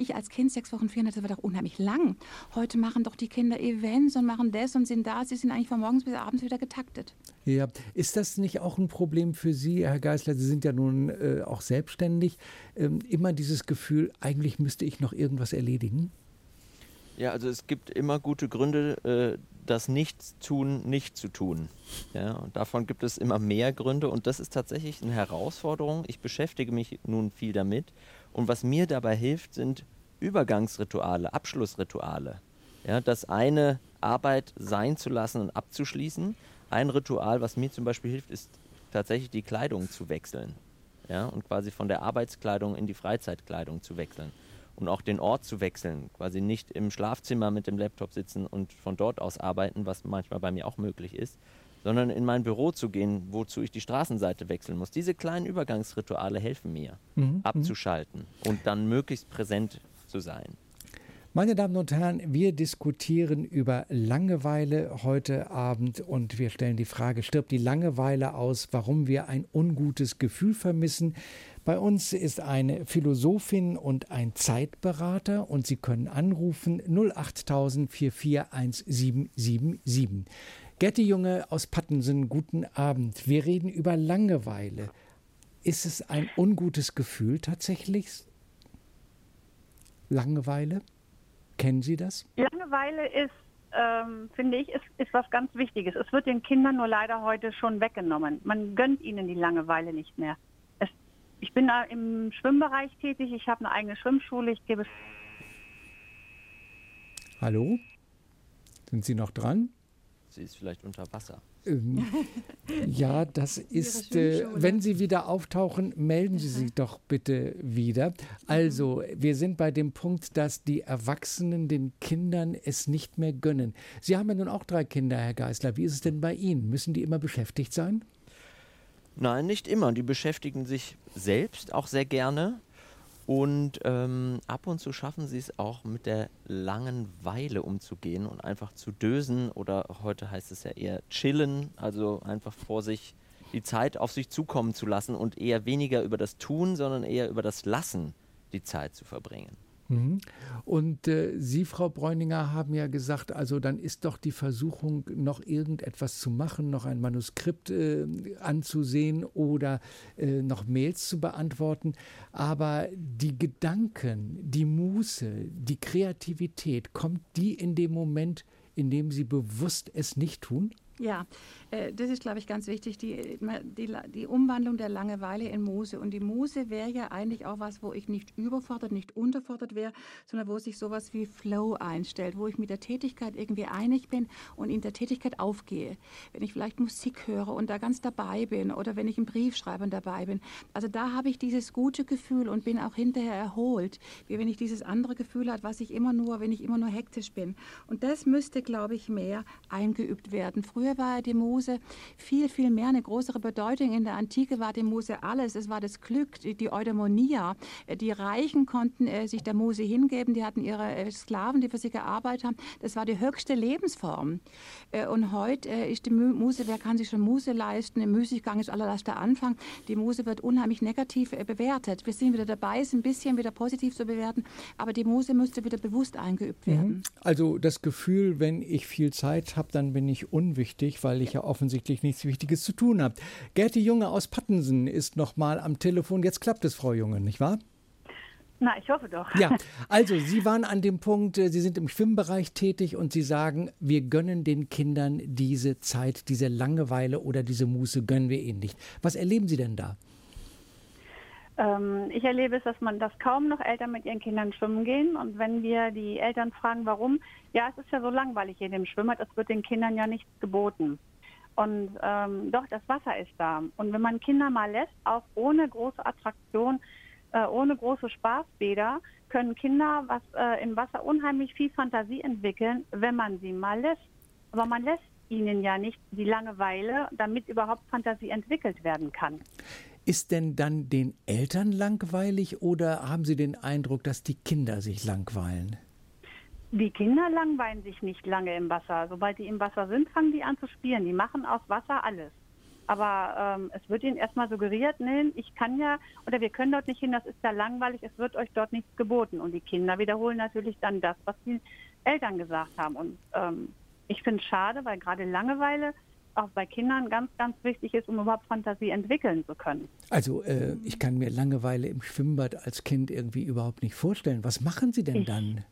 Kind 6 Wochen Ferien hat, das war doch unheimlich lang. Heute machen doch die Kinder Events und machen das und sind da. Sie sind eigentlich von morgens bis abends wieder getaktet. Ja, ist das nicht auch ein Problem für Sie, Herr Geisler? Sie sind ja nun auch selbstständig. Immer dieses Gefühl, eigentlich müsste ich noch irgendwas erledigen? Ja, also es gibt immer gute Gründe, das Nichtstun nicht zu tun. Ja, und davon gibt es immer mehr Gründe und das ist tatsächlich eine Herausforderung. Ich beschäftige mich nun viel damit und was mir dabei hilft, sind Übergangsrituale, Abschlussrituale. Ja, das eine Arbeit sein zu lassen und abzuschließen. Ein Ritual, was mir zum Beispiel hilft, ist tatsächlich die Kleidung zu wechseln. Ja, und quasi von der Arbeitskleidung in die Freizeitkleidung zu wechseln. Und auch den Ort zu wechseln, quasi nicht im Schlafzimmer mit dem Laptop sitzen und von dort aus arbeiten, was manchmal bei mir auch möglich ist, sondern in mein Büro zu gehen, wozu ich die Straßenseite wechseln muss. Diese kleinen Übergangsrituale helfen mir, abzuschalten und dann möglichst präsent zu sein. Meine Damen und Herren, wir diskutieren über Langeweile heute Abend und wir stellen die Frage, stirbt die Langeweile aus, warum wir ein ungutes Gefühl vermissen? Bei uns ist eine Philosophin und ein Zeitberater und Sie können anrufen 08000 441777. Gerti Junge aus Pattensen, guten Abend. Wir reden über Langeweile. Ist es ein ungutes Gefühl tatsächlich? Langeweile? Kennen Sie das? Langeweile ist, finde ich, ist was ganz Wichtiges. Es wird den Kindern nur leider heute schon weggenommen. Man gönnt ihnen die Langeweile nicht mehr. Ich bin da im Schwimmbereich tätig. Ich habe eine eigene Schwimmschule. Ich gebe. Hallo? Sind Sie noch dran? Sie ist vielleicht unter Wasser. Ja, das ist, wenn Sie wieder auftauchen, melden Sie sich doch bitte wieder. Also, wir sind bei dem Punkt, dass die Erwachsenen den Kindern es nicht mehr gönnen. Sie haben ja nun auch 3 Kinder, Herr Geisler. Wie ist es denn bei Ihnen? Müssen die immer beschäftigt sein? Nein, nicht immer. Die beschäftigen sich selbst auch sehr gerne. Und ab und zu schaffen sie es auch mit der Langeweile umzugehen und einfach zu dösen oder heute heißt es ja eher chillen, also einfach vor sich die Zeit auf sich zukommen zu lassen und eher weniger über das Tun, sondern eher über das Lassen die Zeit zu verbringen. Und Sie, Frau Bräuninger, haben ja gesagt, also dann ist doch die Versuchung, noch irgendetwas zu machen, noch ein Manuskript anzusehen oder noch Mails zu beantworten. Aber die Gedanken, die Muße, die Kreativität, kommt die in dem Moment, in dem Sie bewusst es nicht tun? Ja, das ist, glaube ich, ganz wichtig, die Umwandlung der Langeweile in Muse. Und die Muse wäre ja eigentlich auch was, wo ich nicht überfordert, nicht unterfordert wäre, sondern wo sich sowas wie Flow einstellt, wo ich mit der Tätigkeit irgendwie einig bin und in der Tätigkeit aufgehe. Wenn ich vielleicht Musik höre und da ganz dabei bin oder wenn ich einen Brief schreibe und dabei bin. Also da habe ich dieses gute Gefühl und bin auch hinterher erholt, wie wenn ich dieses andere Gefühl habe, wenn ich immer nur hektisch bin. Und das müsste, glaube ich, mehr eingeübt werden. Früher war ja die Muse viel, viel mehr eine größere Bedeutung. In der Antike war die Muse alles. Es war das Glück, die Eudaimonia. Die Reichen konnten sich der Muse hingeben. Die hatten ihre Sklaven, die für sie gearbeitet haben. Das war die höchste Lebensform. Und heute ist die Muse, wer kann sich schon Muse leisten? Im Müßiggang ist allererst der Anfang. Die Muse wird unheimlich negativ bewertet. Wir sind wieder dabei, es ein bisschen wieder positiv zu bewerten. Aber die Muse müsste wieder bewusst eingeübt werden. Also das Gefühl, wenn ich viel Zeit habe, dann bin ich unwichtig, weil ich ja offensichtlich nichts Wichtiges zu tun habe. Gerti Junge aus Pattensen ist noch mal am Telefon. Jetzt klappt es, Frau Junge, nicht wahr? Na, ich hoffe doch. Ja, also Sie waren an dem Punkt, Sie sind im Schwimmbereich tätig und Sie sagen, wir gönnen den Kindern diese Zeit, diese Langeweile oder diese Muße gönnen wir ihnen nicht. Was erleben Sie denn da? Ich erlebe es, dass kaum noch Eltern mit ihren Kindern schwimmen gehen. Und wenn wir die Eltern fragen, warum, ja, es ist ja so langweilig hier in dem Schwimmbad, es wird den Kindern ja nichts geboten. Und doch, das Wasser ist da. Und wenn man Kinder mal lässt, auch ohne große Attraktion, ohne große Spaßbäder, können Kinder im Wasser unheimlich viel Fantasie entwickeln, wenn man sie mal lässt. Aber man lässt ihnen ja nicht die Langeweile, damit überhaupt Fantasie entwickelt werden kann. Ist denn dann den Eltern langweilig oder haben Sie den Eindruck, dass die Kinder sich langweilen? Die Kinder langweilen sich nicht lange im Wasser. Sobald die im Wasser sind, fangen die an zu spielen. Die machen aus Wasser alles. Aber es wird ihnen erstmal suggeriert, nee, ich kann ja, oder wir können dort nicht hin, das ist ja langweilig, es wird euch dort nichts geboten. Und die Kinder wiederholen natürlich dann das, was die Eltern gesagt haben. Und ich finde es schade, weil gerade Langeweile auch bei Kindern ganz, ganz wichtig ist, um überhaupt Fantasie entwickeln zu können. Also ich kann mir Langeweile im Schwimmbad als Kind irgendwie überhaupt nicht vorstellen. Was machen Sie denn dann?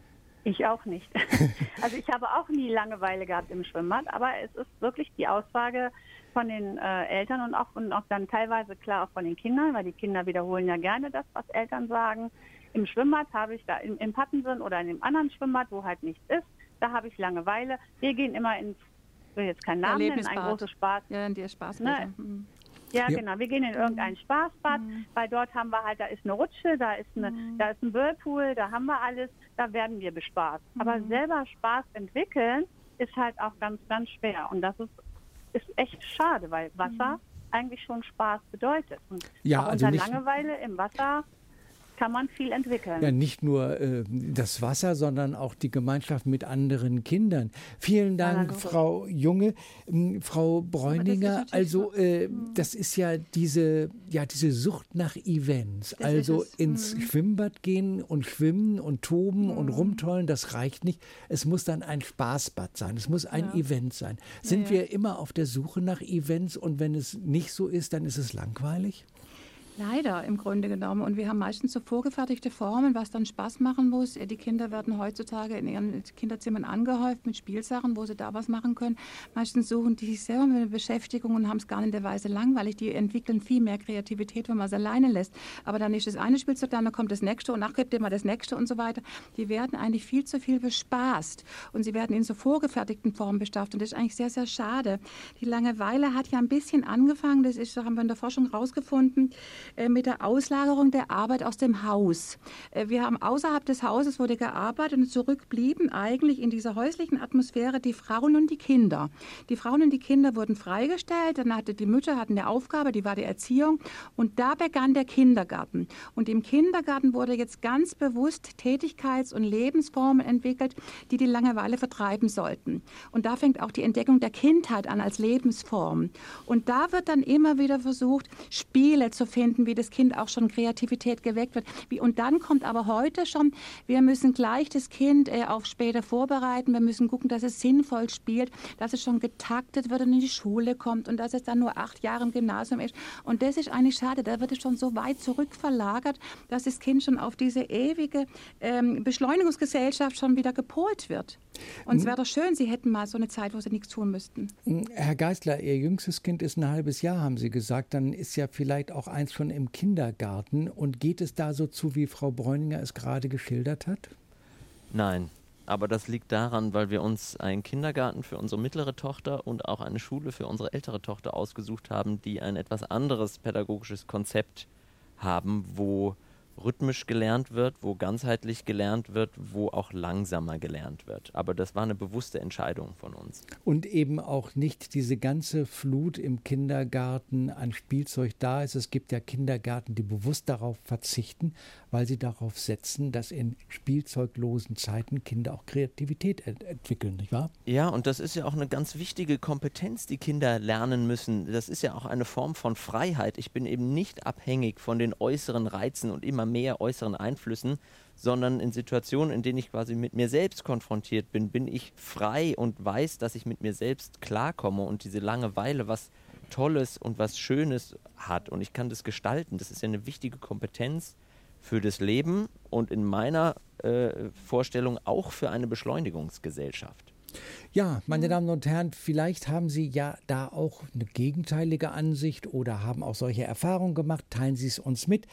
Ich auch nicht. Also ich habe auch nie Langeweile gehabt im Schwimmbad, aber es ist wirklich die Aussage von den Eltern und auch dann teilweise klar auch von den Kindern, weil die Kinder wiederholen ja gerne das, was Eltern sagen. Im Schwimmbad habe ich da, im Pattensen oder in einem anderen Schwimmbad, wo halt nichts ist, da habe ich Langeweile. Wir gehen immer ins, ich will jetzt keinen Namen nennen, ein großes Spaß. Ja, in die Spaßbäder. Ne? Ja, genau. Wir gehen in irgendein Spaßbad, weil dort haben wir halt, da ist eine Rutsche, da ist ein Whirlpool, da haben wir alles, da werden wir bespaßt. Aber selber Spaß entwickeln ist halt auch ganz, ganz schwer. Und das ist echt schade, weil Wasser eigentlich schon Spaß bedeutet. Und ja, auch also unter Langeweile im Wasser kann man viel entwickeln. Ja, nicht nur das Wasser, sondern auch die Gemeinschaft mit anderen Kindern. Vielen Dank, Frau Junge. Frau Bräuninger, also das ist ja diese Sucht nach Events. Das also ins Schwimmbad gehen und schwimmen und toben und rumtollen, das reicht nicht. Es muss dann ein Spaßbad sein, es muss ein Event sein. Sind wir immer auf der Suche nach Events und wenn es nicht so ist, dann ist es langweilig? Leider im Grunde genommen. Und wir haben meistens so vorgefertigte Formen, was dann Spaß machen muss. Die Kinder werden heutzutage in ihren Kinderzimmern angehäuft mit Spielsachen, wo sie da was machen können. Meistens suchen die sich selber mit einer Beschäftigung und haben es gar nicht in der Weise langweilig. Die entwickeln viel mehr Kreativität, wenn man es alleine lässt. Aber dann ist das eine Spielzeug da, dann kommt das nächste und nachher gibt immer das nächste und so weiter. Die werden eigentlich viel zu viel bespaßt und sie werden in so vorgefertigten Formen bestraft. Und das ist eigentlich sehr, sehr schade. Die Langeweile hat ja ein bisschen angefangen, das haben wir in der Forschung rausgefunden, mit der Auslagerung der Arbeit aus dem Haus. Wir haben außerhalb des Hauses wurde gearbeitet und zurückblieben eigentlich in dieser häuslichen Atmosphäre die Frauen und die Kinder. Die Frauen und die Kinder wurden freigestellt, dann hatten die Mütter eine Aufgabe, die war die Erziehung und da begann der Kindergarten. Und im Kindergarten wurde jetzt ganz bewusst Tätigkeits- und Lebensformen entwickelt, die die Langeweile vertreiben sollten. Und da fängt auch die Entdeckung der Kindheit an als Lebensform. Und da wird dann immer wieder versucht, Spiele zu finden, wie das Kind auch schon Kreativität geweckt wird. Und dann kommt aber heute schon, wir müssen gleich das Kind auf später vorbereiten, wir müssen gucken, dass es sinnvoll spielt, dass es schon getaktet wird und in die Schule kommt und dass es dann nur 8 Jahre im Gymnasium ist. Und das ist eigentlich schade, da wird es schon so weit zurückverlagert, dass das Kind schon auf diese ewige Beschleunigungsgesellschaft schon wieder gepolt wird. Und es wäre doch schön, Sie hätten mal so eine Zeit, wo Sie nichts tun müssten. Herr Geisler, Ihr jüngstes Kind ist ein halbes Jahr, haben Sie gesagt. Dann ist ja vielleicht auch eins schon im Kindergarten. Und geht es da so zu, wie Frau Bräuninger es gerade geschildert hat? Nein, aber das liegt daran, weil wir uns einen Kindergarten für unsere mittlere Tochter und auch eine Schule für unsere ältere Tochter ausgesucht haben, die ein etwas anderes pädagogisches Konzept haben, wo rhythmisch gelernt wird, wo ganzheitlich gelernt wird, wo auch langsamer gelernt wird. Aber das war eine bewusste Entscheidung von uns. Und eben auch nicht diese ganze Flut im Kindergarten an Spielzeug da ist. Es gibt ja Kindergärten, die bewusst darauf verzichten, weil sie darauf setzen, dass in spielzeuglosen Zeiten Kinder auch Kreativität entwickeln, nicht wahr? Ja, und das ist ja auch eine ganz wichtige Kompetenz, die Kinder lernen müssen. Das ist ja auch eine Form von Freiheit. Ich bin eben nicht abhängig von den äußeren Reizen und immer mehr äußeren Einflüssen, sondern in Situationen, in denen ich quasi mit mir selbst konfrontiert bin, bin ich frei und weiß, dass ich mit mir selbst klarkomme und diese Langeweile was Tolles und was Schönes hat und ich kann das gestalten. Das ist ja eine wichtige Kompetenz für das Leben und in meiner Vorstellung auch für eine Beschleunigungsgesellschaft. Ja, meine Damen und Herren, vielleicht haben Sie ja da auch eine gegenteilige Ansicht oder haben auch solche Erfahrungen gemacht. Teilen Sie es uns mit.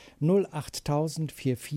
08000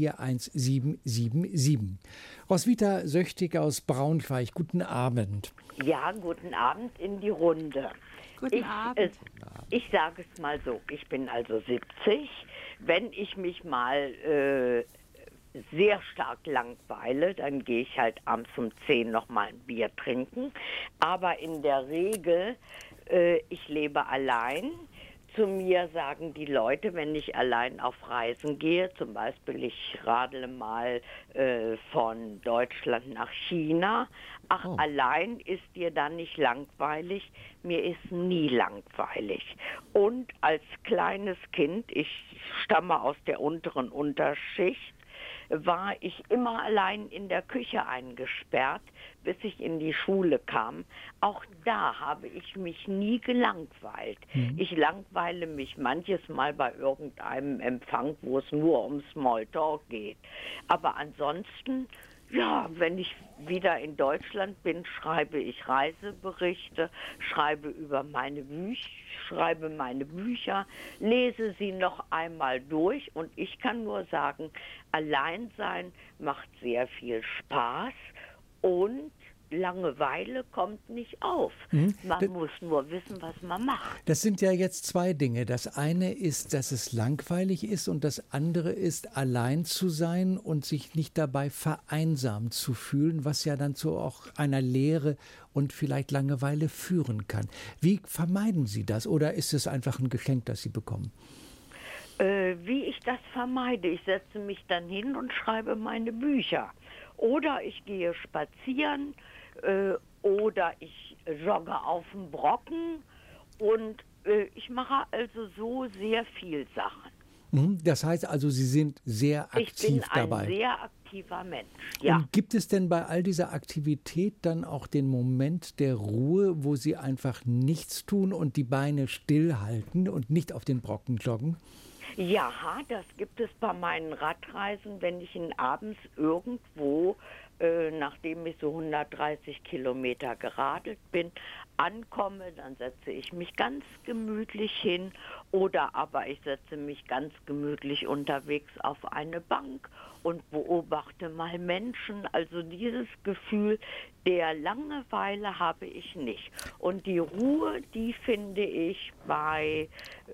441777. Roswitha Söchtig aus Braunschweig, guten Abend. Ja, guten Abend in die Runde. Guten Abend. Ich sage es mal so, ich bin also 70. Wenn ich mich mal sehr stark langweile, dann gehe ich halt abends um 10 noch mal ein Bier trinken. Aber in der Regel, ich lebe allein. zu mir, sagen die Leute, wenn ich allein auf Reisen gehe, zum Beispiel ich radle mal von Deutschland nach China, allein ist dir dann nicht langweilig? Mir ist nie langweilig. Und als kleines Kind, ich stamme aus der unteren Unterschicht, war ich immer allein in der Küche eingesperrt, bis ich in die Schule kam. Auch da habe ich mich nie gelangweilt. Ich langweile mich manches Mal bei irgendeinem Empfang, wo es nur um Smalltalk geht. Aber ansonsten, ja, wenn ich wieder in Deutschland bin, schreibe ich Reiseberichte, schreibe meine Bücher, lese sie noch einmal durch und ich kann nur sagen, allein sein macht sehr viel Spaß und Langeweile kommt nicht auf. Man muss nur wissen, was man macht. Das sind ja jetzt zwei Dinge. Das eine ist, dass es langweilig ist und das andere ist, allein zu sein und sich nicht dabei vereinsamt zu fühlen, was ja dann zu auch einer Leere und vielleicht Langeweile führen kann. Wie vermeiden Sie das oder ist es einfach ein Geschenk, das Sie bekommen? Wie ich das vermeide, ich setze mich dann hin und schreibe meine Bücher. Oder ich gehe spazieren oder ich jogge auf dem Brocken und ich mache also so sehr viel Sachen. Das heißt also, Sie sind sehr aktiv dabei. Ich bin ein sehr aktiver Mensch, ja. Und gibt es denn bei all dieser Aktivität dann auch den Moment der Ruhe, wo Sie einfach nichts tun und die Beine stillhalten und nicht auf den Brocken joggen? Ja, das gibt es bei meinen Radreisen, wenn ich abends irgendwo, nachdem ich so 130 Kilometer geradelt bin, ankomme, dann setze ich mich ganz gemütlich hin oder aber ich setze mich ganz gemütlich unterwegs auf eine Bank und beobachte mal Menschen. Also dieses Gefühl der Langeweile habe ich nicht. Und die Ruhe, die finde ich bei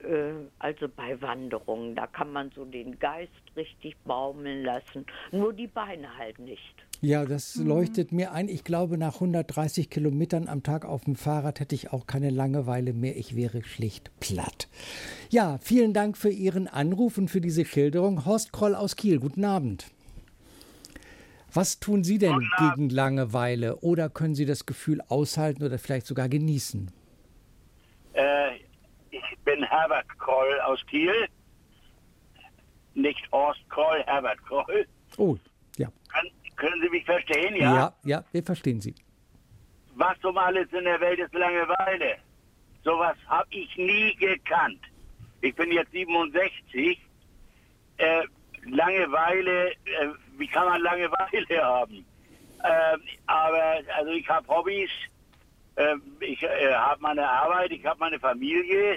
Wanderungen. Da kann man so den Geist richtig baumeln lassen, nur die Beine halt nicht. Ja, das leuchtet mir ein. Ich glaube, nach 130 Kilometern am Tag auf dem Fahrrad hätte ich auch keine Langeweile mehr. Ich wäre schlicht platt. Ja, vielen Dank für Ihren Anruf und für diese Schilderung. Horst Kroll aus Kiel, guten Abend. Was tun Sie denn gegen Langeweile oder können Sie das Gefühl aushalten oder vielleicht sogar genießen? Ich bin Herbert Kroll aus Kiel. Nicht Horst Kroll, Herbert Kroll. Oh, ja. Können Sie mich verstehen, ja? Ja, wir verstehen Sie. Was um alles in der Welt ist Langeweile? Sowas habe ich nie gekannt. Ich bin jetzt 67. Langeweile, wie kann man Langeweile haben? Aber also ich habe Hobbys, ich habe meine Arbeit, ich habe meine Familie.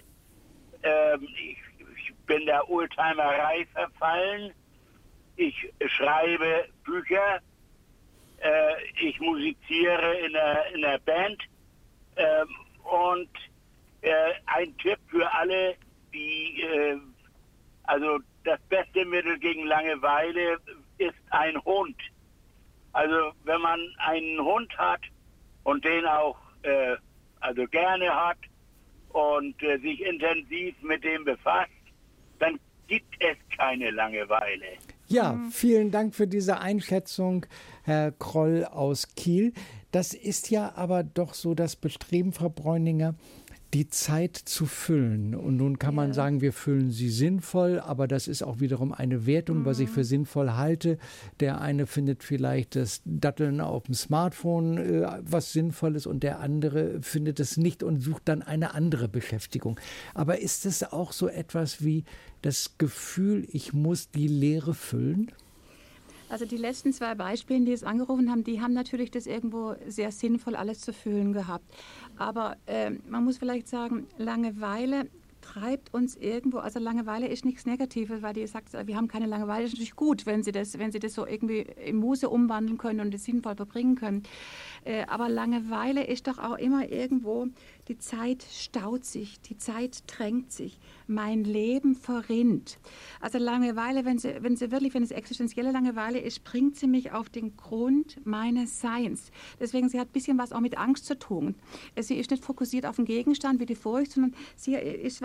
Ich bin der Oldtimerei verfallen. Ich schreibe Bücher. Ich musiziere in der Band. Und ein Tipp für alle, die also das beste Mittel gegen Langeweile ist ein Hund. Also wenn man einen Hund hat und den auch also gerne hat und sich intensiv mit dem befasst, dann gibt es keine Langeweile. Ja, vielen Dank für diese Einschätzung, Herr Kroll aus Kiel. Das ist ja aber doch so das Bestreben, Frau Bräuninger, die Zeit zu füllen. Und nun kann man sagen, wir füllen sie sinnvoll, aber das ist auch wiederum eine Wertung, was ich für sinnvoll halte. Der eine findet vielleicht das Datteln auf dem Smartphone was Sinnvolles und der andere findet es nicht und sucht dann eine andere Beschäftigung. Aber ist es auch so etwas wie das Gefühl, ich muss die Leere füllen? Also die letzten zwei Beispiele, die es angerufen haben, die haben natürlich das irgendwo sehr sinnvoll alles zu füllen gehabt. Aber man muss vielleicht sagen, Langeweile treibt uns irgendwo, also Langeweile ist nichts Negatives, weil die sagt, wir haben keine Langeweile, das ist natürlich gut, wenn sie das so irgendwie in Muse umwandeln können und es sinnvoll verbringen können. Aber Langeweile ist doch auch immer irgendwo, die Zeit staut sich, die Zeit drängt sich, mein Leben verrinnt. Also Langeweile, wenn es existenzielle Langeweile ist, bringt sie mich auf den Grund meines Seins. Deswegen, sie hat ein bisschen was auch mit Angst zu tun. Sie ist nicht fokussiert auf den Gegenstand wie die Furcht, sondern sie ist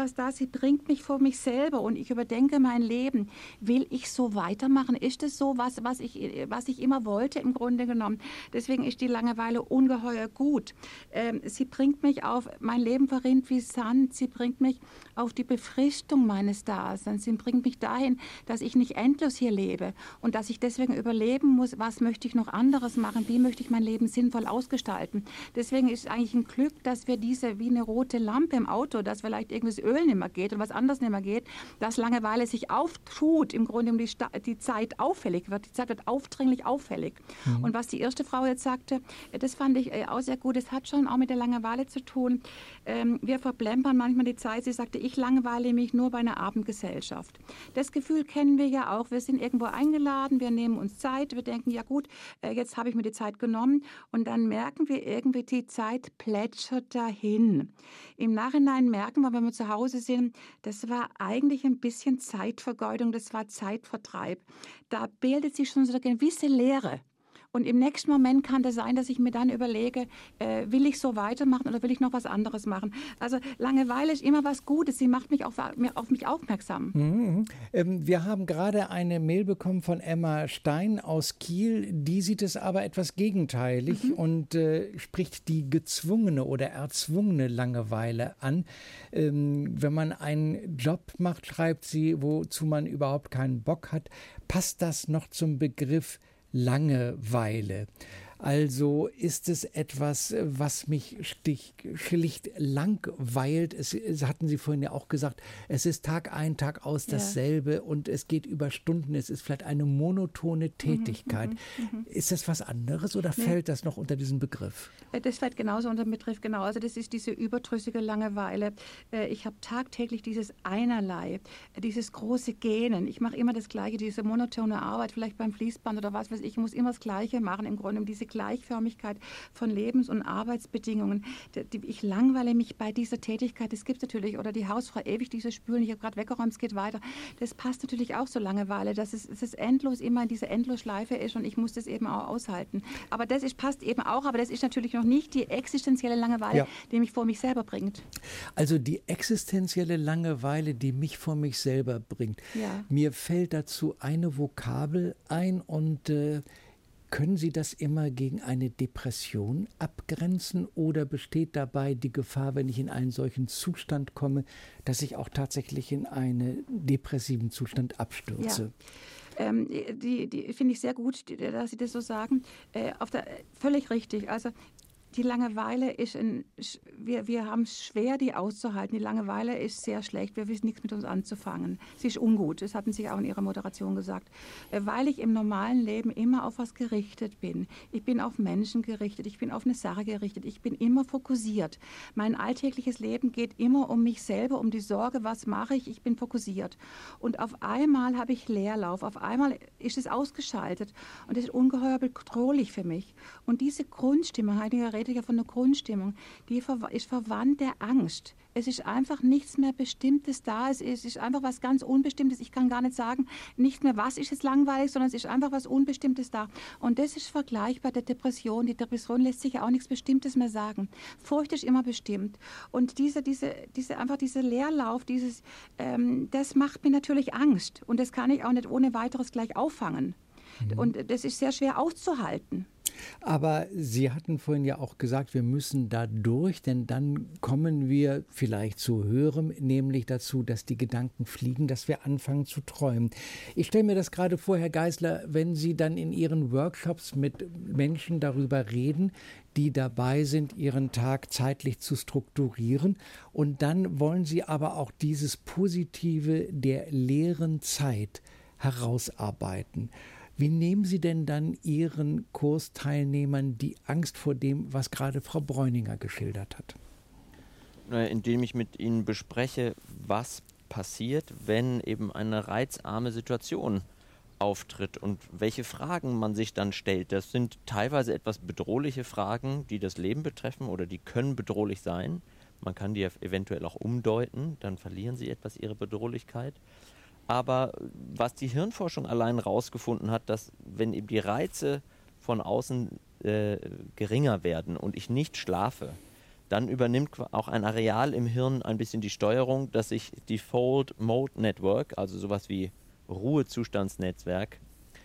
etwas da, sie bringt mich vor mich selber und ich überdenke mein Leben. Will ich so weitermachen? Ist es so, was ich immer wollte im Grunde genommen? Deswegen ist die Langeweile ungeheuer gut. Sie bringt mich auf, mein Leben verrinnt wie Sand, sie bringt mich auf die Befristung meines Daseins, sie bringt mich dahin, dass ich nicht endlos hier lebe und dass ich deswegen überleben muss, was möchte ich noch anderes machen, wie möchte ich mein Leben sinnvoll ausgestalten. Deswegen ist es eigentlich ein Glück, dass wir diese, wie eine rote Lampe im Auto, dass vielleicht irgendwas Öl nicht mehr geht und was anderes nicht mehr geht, dass Langeweile sich auftut, im Grunde die Zeit auffällig wird. Die Zeit wird aufdringlich auffällig. Und was die erste Frau jetzt sagte, das fand ich auch sehr gut. Das hat schon auch mit der Langeweile zu tun. Wir verplempern manchmal die Zeit. Sie sagte, ich langweile mich nur bei einer Abendgesellschaft. Das Gefühl kennen wir ja auch. Wir sind irgendwo eingeladen, wir nehmen uns Zeit, wir denken, ja gut, jetzt habe ich mir die Zeit genommen und dann merken wir irgendwie, die Zeit plätschert dahin. Im Nachhinein merken wir, wenn wir zu Hause sind, das war eigentlich ein bisschen Zeitvergeudung, das war Zeitvertreib. Da bildet sich schon so eine gewisse Leere. Und im nächsten Moment kann das sein, dass ich mir dann überlege, will ich so weitermachen oder will ich noch was anderes machen? Also Langeweile ist immer was Gutes, sie macht mich auf mich aufmerksam. Wir haben gerade eine Mail bekommen von Emma Stein aus Kiel, die sieht es aber etwas gegenteilig und spricht die gezwungene oder erzwungene Langeweile an. Wenn man einen Job macht, schreibt sie, wozu man überhaupt keinen Bock hat, passt das noch zum Begriff Langeweile? Also ist es etwas, was mich schlicht langweilt. Es hatten Sie vorhin ja auch gesagt, es ist Tag ein, Tag aus dasselbe und es geht über Stunden. Es ist vielleicht eine monotone Tätigkeit. Ist das was anderes oder fällt das noch unter diesen Begriff? Das fällt genauso unter den Begriff, genau. Also das ist diese überdrüssige Langeweile. Ich habe tagtäglich dieses Einerlei, dieses große Gähnen. Ich mache immer das Gleiche, diese monotone Arbeit, vielleicht beim Fließband oder was weiß ich. Ich muss immer das Gleiche machen, im Grunde diese Gleichförmigkeit von Lebens- und Arbeitsbedingungen. Ich langweile mich bei dieser Tätigkeit. Das gibt es natürlich. Oder die Hausfrau ewig dieses Spülen. Ich habe gerade weggeräumt, es geht weiter. Das passt natürlich auch zur Langeweile, dass es endlos immer in dieser Endlosschleife ist und ich muss das eben auch aushalten. Aber das passt eben auch, aber das ist natürlich noch nicht die existenzielle Langeweile, die mich vor mich selber bringt. Also die existenzielle Langeweile, die mich vor mich selber bringt. Ja. Mir fällt dazu eine Vokabel ein und können Sie das immer gegen eine Depression abgrenzen oder besteht dabei die Gefahr, wenn ich in einen solchen Zustand komme, dass ich auch tatsächlich in einen depressiven Zustand abstürze? Ja. Die finde ich sehr gut, dass Sie das so sagen. Völlig richtig. Also die Langeweile ist, wir haben es schwer, die auszuhalten. Die Langeweile ist sehr schlecht. Wir wissen nichts mit uns anzufangen. Sie ist ungut. Das hatten Sie auch in Ihrer Moderation gesagt. Weil ich im normalen Leben immer auf was gerichtet bin. Ich bin auf Menschen gerichtet. Ich bin auf eine Sache gerichtet. Ich bin immer fokussiert. Mein alltägliches Leben geht immer um mich selber, um die Sorge, was mache ich? Ich bin fokussiert. Und auf einmal habe ich Leerlauf. Auf einmal ist es ausgeschaltet. Und das ist ungeheuer bedrohlich für mich. Und diese Grundstimmung, Heidegger redet ja von der Grundstimmung, die ist verwandt der Angst. Es ist einfach nichts mehr Bestimmtes da. Es ist einfach was ganz Unbestimmtes. Ich kann gar nicht sagen, nicht mehr was ist jetzt langweilig, sondern es ist einfach was Unbestimmtes da. Und das ist vergleichbar der Depression. Die Depression lässt sich ja auch nichts Bestimmtes mehr sagen. Furcht ist immer bestimmt. Und dieser Leerlauf, das macht mir natürlich Angst. Und das kann ich auch nicht ohne weiteres gleich auffangen. Und das ist sehr schwer auszuhalten. Aber Sie hatten vorhin ja auch gesagt, wir müssen da durch, denn dann kommen wir vielleicht zu Höherem, nämlich dazu, dass die Gedanken fliegen, dass wir anfangen zu träumen. Ich stelle mir das gerade vor, Herr Geisler, wenn Sie dann in Ihren Workshops mit Menschen darüber reden, die dabei sind, ihren Tag zeitlich zu strukturieren. Und dann wollen Sie aber auch dieses Positive der leeren Zeit herausarbeiten. Wie nehmen Sie denn dann Ihren Kursteilnehmern die Angst vor dem, was gerade Frau Bräuninger geschildert hat? Indem ich mit ihnen bespreche, was passiert, wenn eben eine reizarme Situation auftritt und welche Fragen man sich dann stellt. Das sind teilweise etwas bedrohliche Fragen, die das Leben betreffen oder die können bedrohlich sein. Man kann die eventuell auch umdeuten, dann verlieren sie etwas ihre Bedrohlichkeit. Aber was die Hirnforschung allein rausgefunden hat, dass wenn eben die Reize von außen geringer werden und ich nicht schlafe, dann übernimmt auch ein Areal im Hirn ein bisschen die Steuerung, das sich Default Mode Network, also sowas wie Ruhezustandsnetzwerk,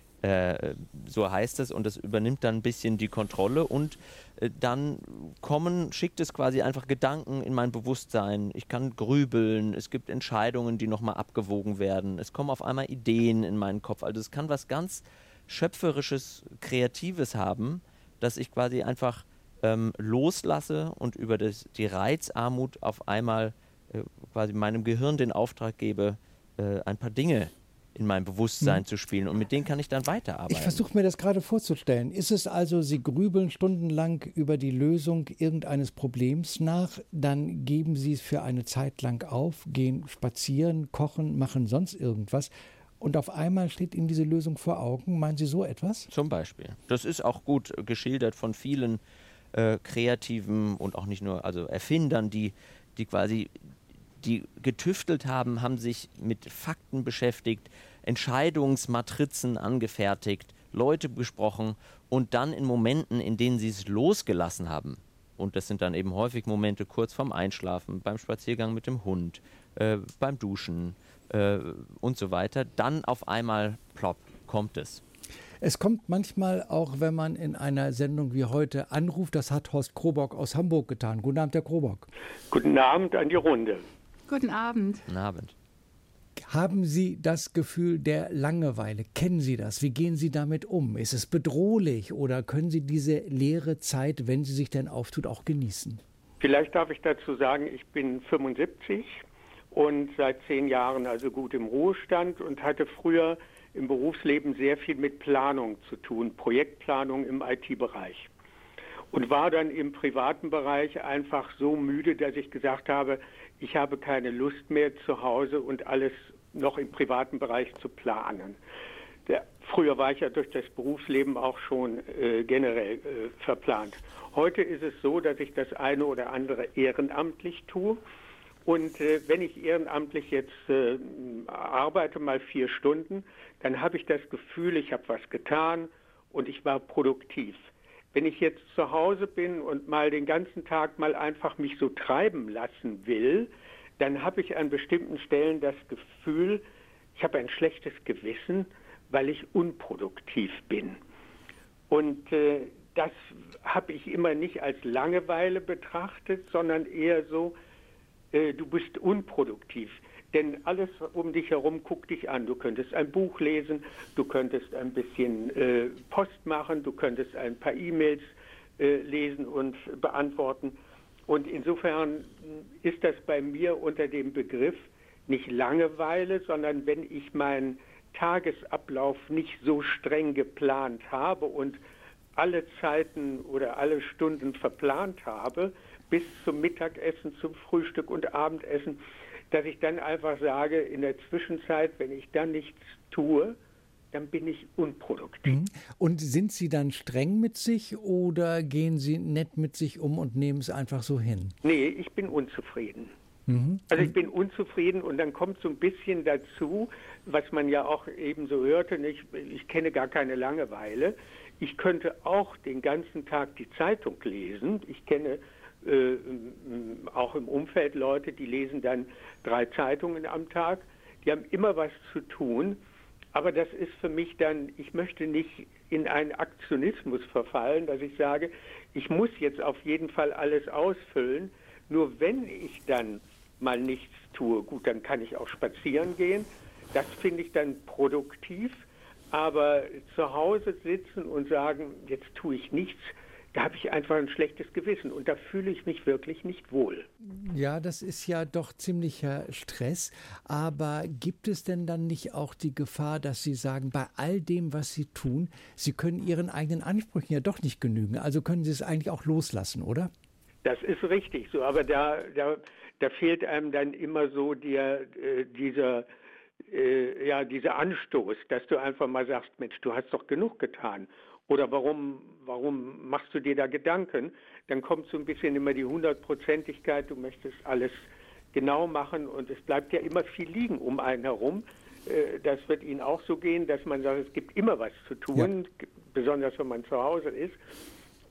so heißt es, und das übernimmt dann ein bisschen die Kontrolle und dann schickt es quasi einfach Gedanken in mein Bewusstsein. Ich kann grübeln, es gibt Entscheidungen, die nochmal abgewogen werden, es kommen auf einmal Ideen in meinen Kopf. Also es kann was ganz Schöpferisches, Kreatives haben, dass ich quasi einfach loslasse und über die Reizarmut auf einmal quasi meinem Gehirn den Auftrag gebe, ein paar Dinge in meinem Bewusstsein zu spielen und mit denen kann ich dann weiterarbeiten. Ich versuche mir das gerade vorzustellen. Ist es also, Sie grübeln stundenlang über die Lösung irgendeines Problems nach, dann geben Sie es für eine Zeit lang auf, gehen spazieren, kochen, machen sonst irgendwas und auf einmal steht Ihnen diese Lösung vor Augen. Meinen Sie so etwas? Zum Beispiel. Das ist auch gut geschildert von vielen Kreativen und auch nicht nur, also Erfindern, die quasi die getüftelt haben sich mit Fakten beschäftigt, Entscheidungsmatrizen angefertigt, Leute besprochen und dann in Momenten, in denen sie es losgelassen haben, und das sind dann eben häufig Momente kurz vorm Einschlafen, beim Spaziergang mit dem Hund, beim Duschen und so weiter, dann auf einmal, plopp, kommt es. Es kommt manchmal auch, wenn man in einer Sendung wie heute anruft, das hat Horst Krobock aus Hamburg getan. Guten Abend, Herr Krobock. Guten Abend an die Runde. Guten Abend. Guten Abend. Haben Sie das Gefühl der Langeweile? Kennen Sie das? Wie gehen Sie damit um? Ist es bedrohlich oder können Sie diese leere Zeit, wenn sie sich denn auftut, auch genießen? Vielleicht darf ich dazu sagen, ich bin 75 und seit 10 Jahren also gut im Ruhestand und hatte früher im Berufsleben sehr viel mit Planung zu tun, Projektplanung im IT-Bereich. Und war dann im privaten Bereich einfach so müde, dass ich gesagt habe, ich habe keine Lust mehr zu Hause und alles noch im privaten Bereich zu planen. Früher war ich ja durch das Berufsleben auch schon generell verplant. Heute ist es so, dass ich das eine oder andere ehrenamtlich tue. Und wenn ich ehrenamtlich jetzt arbeite, mal 4 Stunden, dann habe ich das Gefühl, ich habe was getan und ich war produktiv. Wenn ich jetzt zu Hause bin und mal den ganzen Tag mal einfach mich so treiben lassen will, dann habe ich an bestimmten Stellen das Gefühl, ich habe ein schlechtes Gewissen, weil ich unproduktiv bin. Und das habe ich immer nicht als Langeweile betrachtet, sondern eher so, du bist unproduktiv. Denn alles um dich herum guckt dich an. Du könntest ein Buch lesen, du könntest ein bisschen Post machen, du könntest ein paar E-Mails lesen und beantworten. Und insofern ist das bei mir unter dem Begriff nicht Langeweile, sondern wenn ich meinen Tagesablauf nicht so streng geplant habe und alle Zeiten oder alle Stunden verplant habe, bis zum Mittagessen, zum Frühstück und Abendessen, dass ich dann einfach sage, in der Zwischenzeit, wenn ich dann nichts tue, dann bin ich unproduktiv. Und sind Sie dann streng mit sich oder gehen Sie nett mit sich um und nehmen es einfach so hin? Nee, ich bin unzufrieden. Also ich bin unzufrieden und dann kommt so ein bisschen dazu, was man ja auch eben so hörte, ich kenne gar keine Langeweile. Ich könnte auch den ganzen Tag die Zeitung lesen. Ich kenne auch im Umfeld Leute, die lesen dann 3 Zeitungen am Tag. Die haben immer was zu tun. Aber das ist für mich dann, ich möchte nicht in einen Aktionismus verfallen, dass ich sage, ich muss jetzt auf jeden Fall alles ausfüllen. Nur wenn ich dann mal nichts tue, gut, dann kann ich auch spazieren gehen. Das finde ich dann produktiv. Aber zu Hause sitzen und sagen, jetzt tue ich nichts, da habe ich einfach ein schlechtes Gewissen und da fühle ich mich wirklich nicht wohl. Ja, das ist ja doch ziemlicher Stress. Aber gibt es denn dann nicht auch die Gefahr, dass Sie sagen, bei all dem, was Sie tun, Sie können Ihren eigenen Ansprüchen ja doch nicht genügen. Also können Sie es eigentlich auch loslassen, oder? Das ist richtig so, aber da fehlt einem dann immer so dieser Anstoß, dass du einfach mal sagst, Mensch, du hast doch genug getan. Oder warum machst du dir da Gedanken? Dann kommt so ein bisschen immer die 100%igkeit, du möchtest alles genau machen und es bleibt ja immer viel liegen um einen herum. Das wird Ihnen auch so gehen, dass man sagt, es gibt immer was zu tun, besonders wenn man zu Hause ist.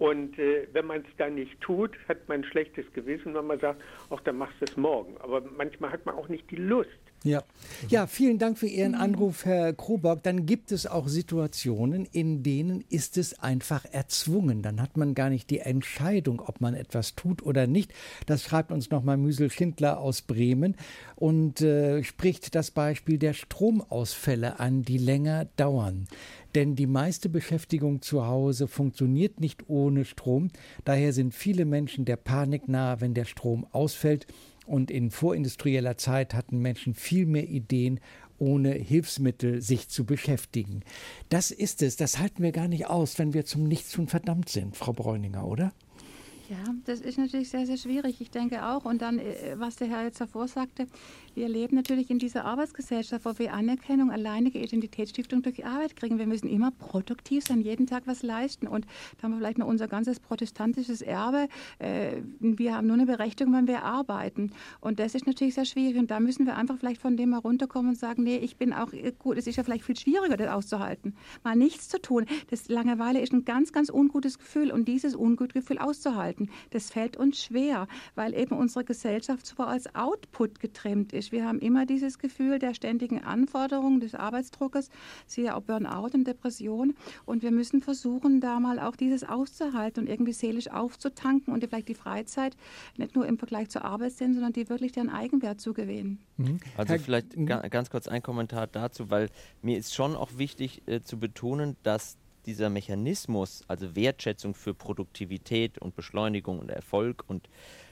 Und wenn man es dann nicht tut, hat man ein schlechtes Gewissen, wenn man sagt, ach, dann machst du es morgen. Aber manchmal hat man auch nicht die Lust. Ja, vielen Dank für Ihren Anruf, Herr Kroborg. Dann gibt es auch Situationen, in denen ist es einfach erzwungen. Dann hat man gar nicht die Entscheidung, ob man etwas tut oder nicht. Das schreibt uns nochmal Müsel-Schindler aus Bremen und spricht das Beispiel der Stromausfälle an, die länger dauern. Denn die meiste Beschäftigung zu Hause funktioniert nicht ohne Strom. Daher sind viele Menschen der Panik nahe, wenn der Strom ausfällt. Und in vorindustrieller Zeit hatten Menschen viel mehr Ideen, ohne Hilfsmittel sich zu beschäftigen. Das ist es, das halten wir gar nicht aus, wenn wir zum Nichtstun verdammt sind, Frau Bräuninger, oder? Ja, das ist natürlich sehr, sehr schwierig. Ich denke auch. Und dann, was der Herr jetzt davor sagte, wir leben natürlich in dieser Arbeitsgesellschaft, wo wir Anerkennung, alleinige Identitätsstiftung durch Arbeit kriegen. Wir müssen immer produktiv sein, jeden Tag was leisten. Und da haben wir vielleicht noch unser ganzes protestantisches Erbe. Wir haben nur eine Berechtigung, wenn wir arbeiten. Und das ist natürlich sehr schwierig. Und da müssen wir einfach vielleicht von dem herunterkommen und sagen, nee, ich bin auch gut. Es ist ja vielleicht viel schwieriger, das auszuhalten. Mal nichts zu tun. Das Langeweile ist ein ganz, ganz ungutes Gefühl. Und dieses ungute Gefühl auszuhalten, das fällt uns schwer, weil eben unsere Gesellschaft so als Output getrimmt ist. Wir haben immer dieses Gefühl der ständigen Anforderungen, des Arbeitsdruckes, siehe auch Burnout und Depression. Und wir müssen versuchen, da mal auch dieses auszuhalten und irgendwie seelisch aufzutanken und vielleicht die Freizeit nicht nur im Vergleich zur Arbeit sehen, sondern die wirklich deren Eigenwert zu gewinnen. Also vielleicht ganz kurz ein Kommentar dazu, weil mir ist schon auch wichtig zu betonen, dass dieser Mechanismus, also Wertschätzung für Produktivität und Beschleunigung und Erfolg und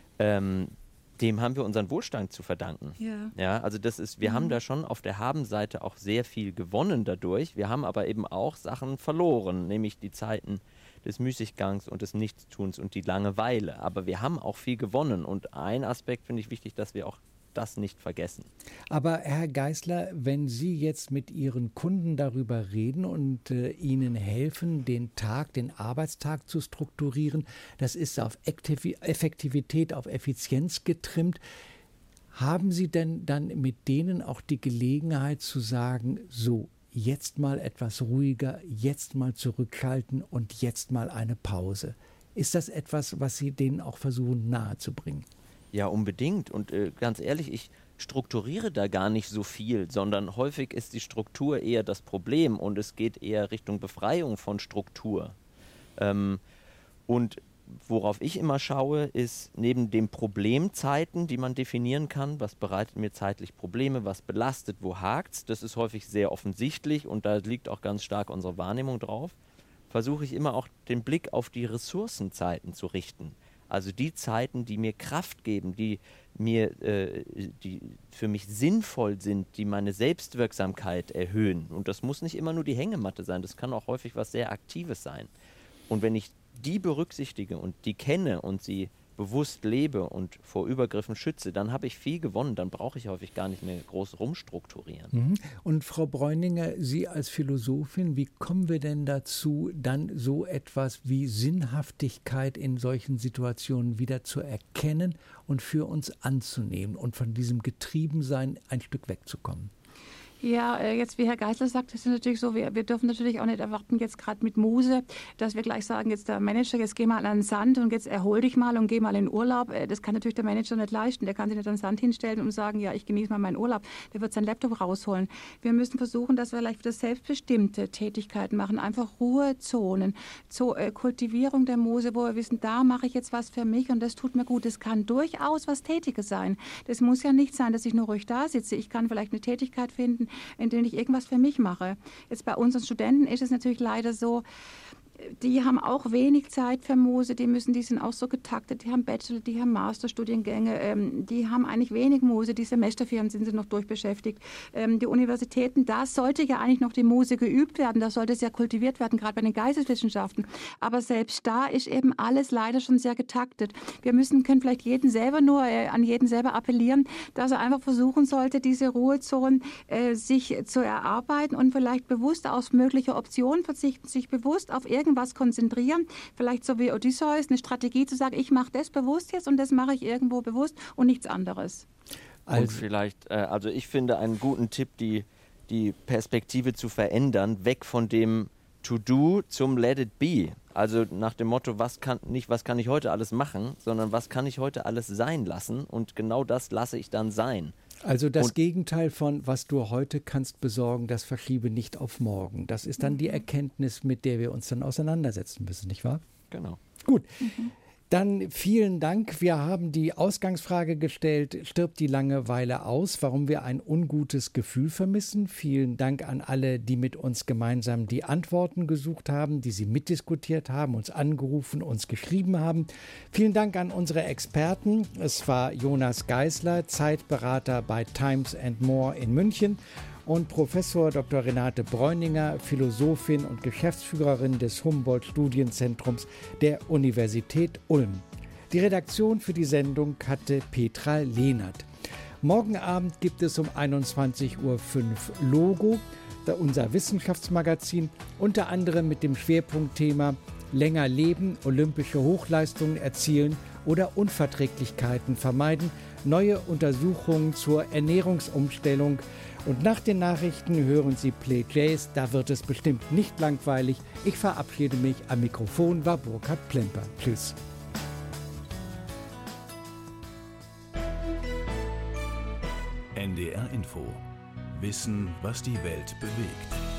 dem haben wir unseren Wohlstand zu verdanken. Ja, also das ist, wir haben da schon auf der Habenseite auch sehr viel gewonnen dadurch. Wir haben aber eben auch Sachen verloren, nämlich die Zeiten des Müßiggangs und des Nichtstuns und die Langeweile. Aber wir haben auch viel gewonnen und ein Aspekt finde ich wichtig, dass wir auch das nicht vergessen. Aber Herr Geisler, wenn Sie jetzt mit Ihren Kunden darüber reden und ihnen helfen, den Arbeitstag zu strukturieren, das ist auf Effektivität, auf Effizienz getrimmt. Haben Sie denn dann mit denen auch die Gelegenheit zu sagen, so, jetzt mal etwas ruhiger, jetzt mal zurückschalten und jetzt mal eine Pause? Ist das etwas, was Sie denen auch versuchen nahezubringen? Ja, unbedingt. Und ganz ehrlich, ich strukturiere da gar nicht so viel, sondern häufig ist die Struktur eher das Problem und es geht eher Richtung Befreiung von Struktur. Und worauf ich immer schaue, ist neben den Problemzeiten, die man definieren kann, was bereitet mir zeitlich Probleme, was belastet, wo hakt's, das ist häufig sehr offensichtlich und da liegt auch ganz stark unsere Wahrnehmung drauf, versuche ich immer auch den Blick auf die Ressourcenzeiten zu richten. Also die Zeiten, die mir Kraft geben, die für mich sinnvoll sind, die meine Selbstwirksamkeit erhöhen. Und das muss nicht immer nur die Hängematte sein, das kann auch häufig was sehr Aktives sein. Und wenn ich die berücksichtige und die kenne und sie bewusst lebe und vor Übergriffen schütze, dann habe ich viel gewonnen. Dann brauche ich häufig gar nicht mehr groß rumstrukturieren. Und Frau Bräuninger, Sie als Philosophin, wie kommen wir denn dazu, dann so etwas wie Sinnhaftigkeit in solchen Situationen wieder zu erkennen und für uns anzunehmen und von diesem Getriebensein ein Stück wegzukommen? Ja, jetzt wie Herr Geisler sagt, das ist natürlich so, wir dürfen natürlich auch nicht erwarten, jetzt gerade mit Muse, dass wir gleich sagen, jetzt der Manager, jetzt geh mal an den Sand und jetzt erhol dich mal und geh mal in Urlaub. Das kann natürlich der Manager nicht leisten. Der kann sich nicht an den Sand hinstellen und sagen, ja, ich genieße mal meinen Urlaub. Der wird seinen Laptop rausholen. Wir müssen versuchen, dass wir vielleicht wieder selbstbestimmte Tätigkeiten machen, einfach Ruhezonen, Kultivierung der Muse, wo wir wissen, da mache ich jetzt was für mich und das tut mir gut. Das kann durchaus was Tätiges sein. Das muss ja nicht sein, dass ich nur ruhig da sitze. Ich kann vielleicht eine Tätigkeit finden, in denen ich irgendwas für mich mache. Jetzt bei unseren Studenten ist es natürlich leider so, die haben auch wenig Zeit für Muse, die sind auch so getaktet, die haben Bachelor, die haben Masterstudiengänge, die haben eigentlich wenig Muse, die Semesterferien sind sie noch durchbeschäftigt. Die Universitäten, da sollte ja eigentlich noch die Muse geübt werden, da sollte es ja kultiviert werden, gerade bei den Geisteswissenschaften. Aber selbst da ist eben alles leider schon sehr getaktet. Wir können vielleicht an jeden selber appellieren, dass er einfach versuchen sollte, diese Ruhezonen sich zu erarbeiten und vielleicht bewusst auf mögliche Optionen verzichten, sich bewusst auf irgendwas konzentrieren, vielleicht so wie Odysseus, eine Strategie zu sagen, ich mache das bewusst jetzt und das mache ich irgendwo bewusst und nichts anderes. Und vielleicht, also ich finde einen guten Tipp, die Perspektive zu verändern, weg von dem To-Do zum Let it be. Also nach dem Motto, was kann ich heute alles machen, sondern was kann ich heute alles sein lassen, und genau das lasse ich dann sein. Also das Gegenteil von, was du heute kannst besorgen, das verschiebe nicht auf morgen. Das ist dann die Erkenntnis, mit der wir uns dann auseinandersetzen müssen, nicht wahr? Genau. Gut. Dann vielen Dank. Wir haben die Ausgangsfrage gestellt, stirbt die Langeweile aus, warum wir ein ungutes Gefühl vermissen. Vielen Dank an alle, die mit uns gemeinsam die Antworten gesucht haben, die sie mitdiskutiert haben, uns angerufen, uns geschrieben haben. Vielen Dank an unsere Experten. Es war Jonas Geisler, Zeitberater bei Times & More in München, und Professor Dr. Renate Bräuninger, Philosophin und Geschäftsführerin des Humboldt-Studienzentrums der Universität Ulm. Die Redaktion für die Sendung hatte Petra Lehnert. Morgen Abend gibt es um 21.05 Uhr Logo, unser Wissenschaftsmagazin, unter anderem mit dem Schwerpunktthema Länger leben, olympische Hochleistungen erzielen oder Unverträglichkeiten vermeiden, neue Untersuchungen zur Ernährungsumstellung. Und nach den Nachrichten hören Sie Play Jazz, da wird es bestimmt nicht langweilig. Ich verabschiede mich, am Mikrofon war Burkhard Plemper. Tschüss. NDR Info. Wissen, was die Welt bewegt.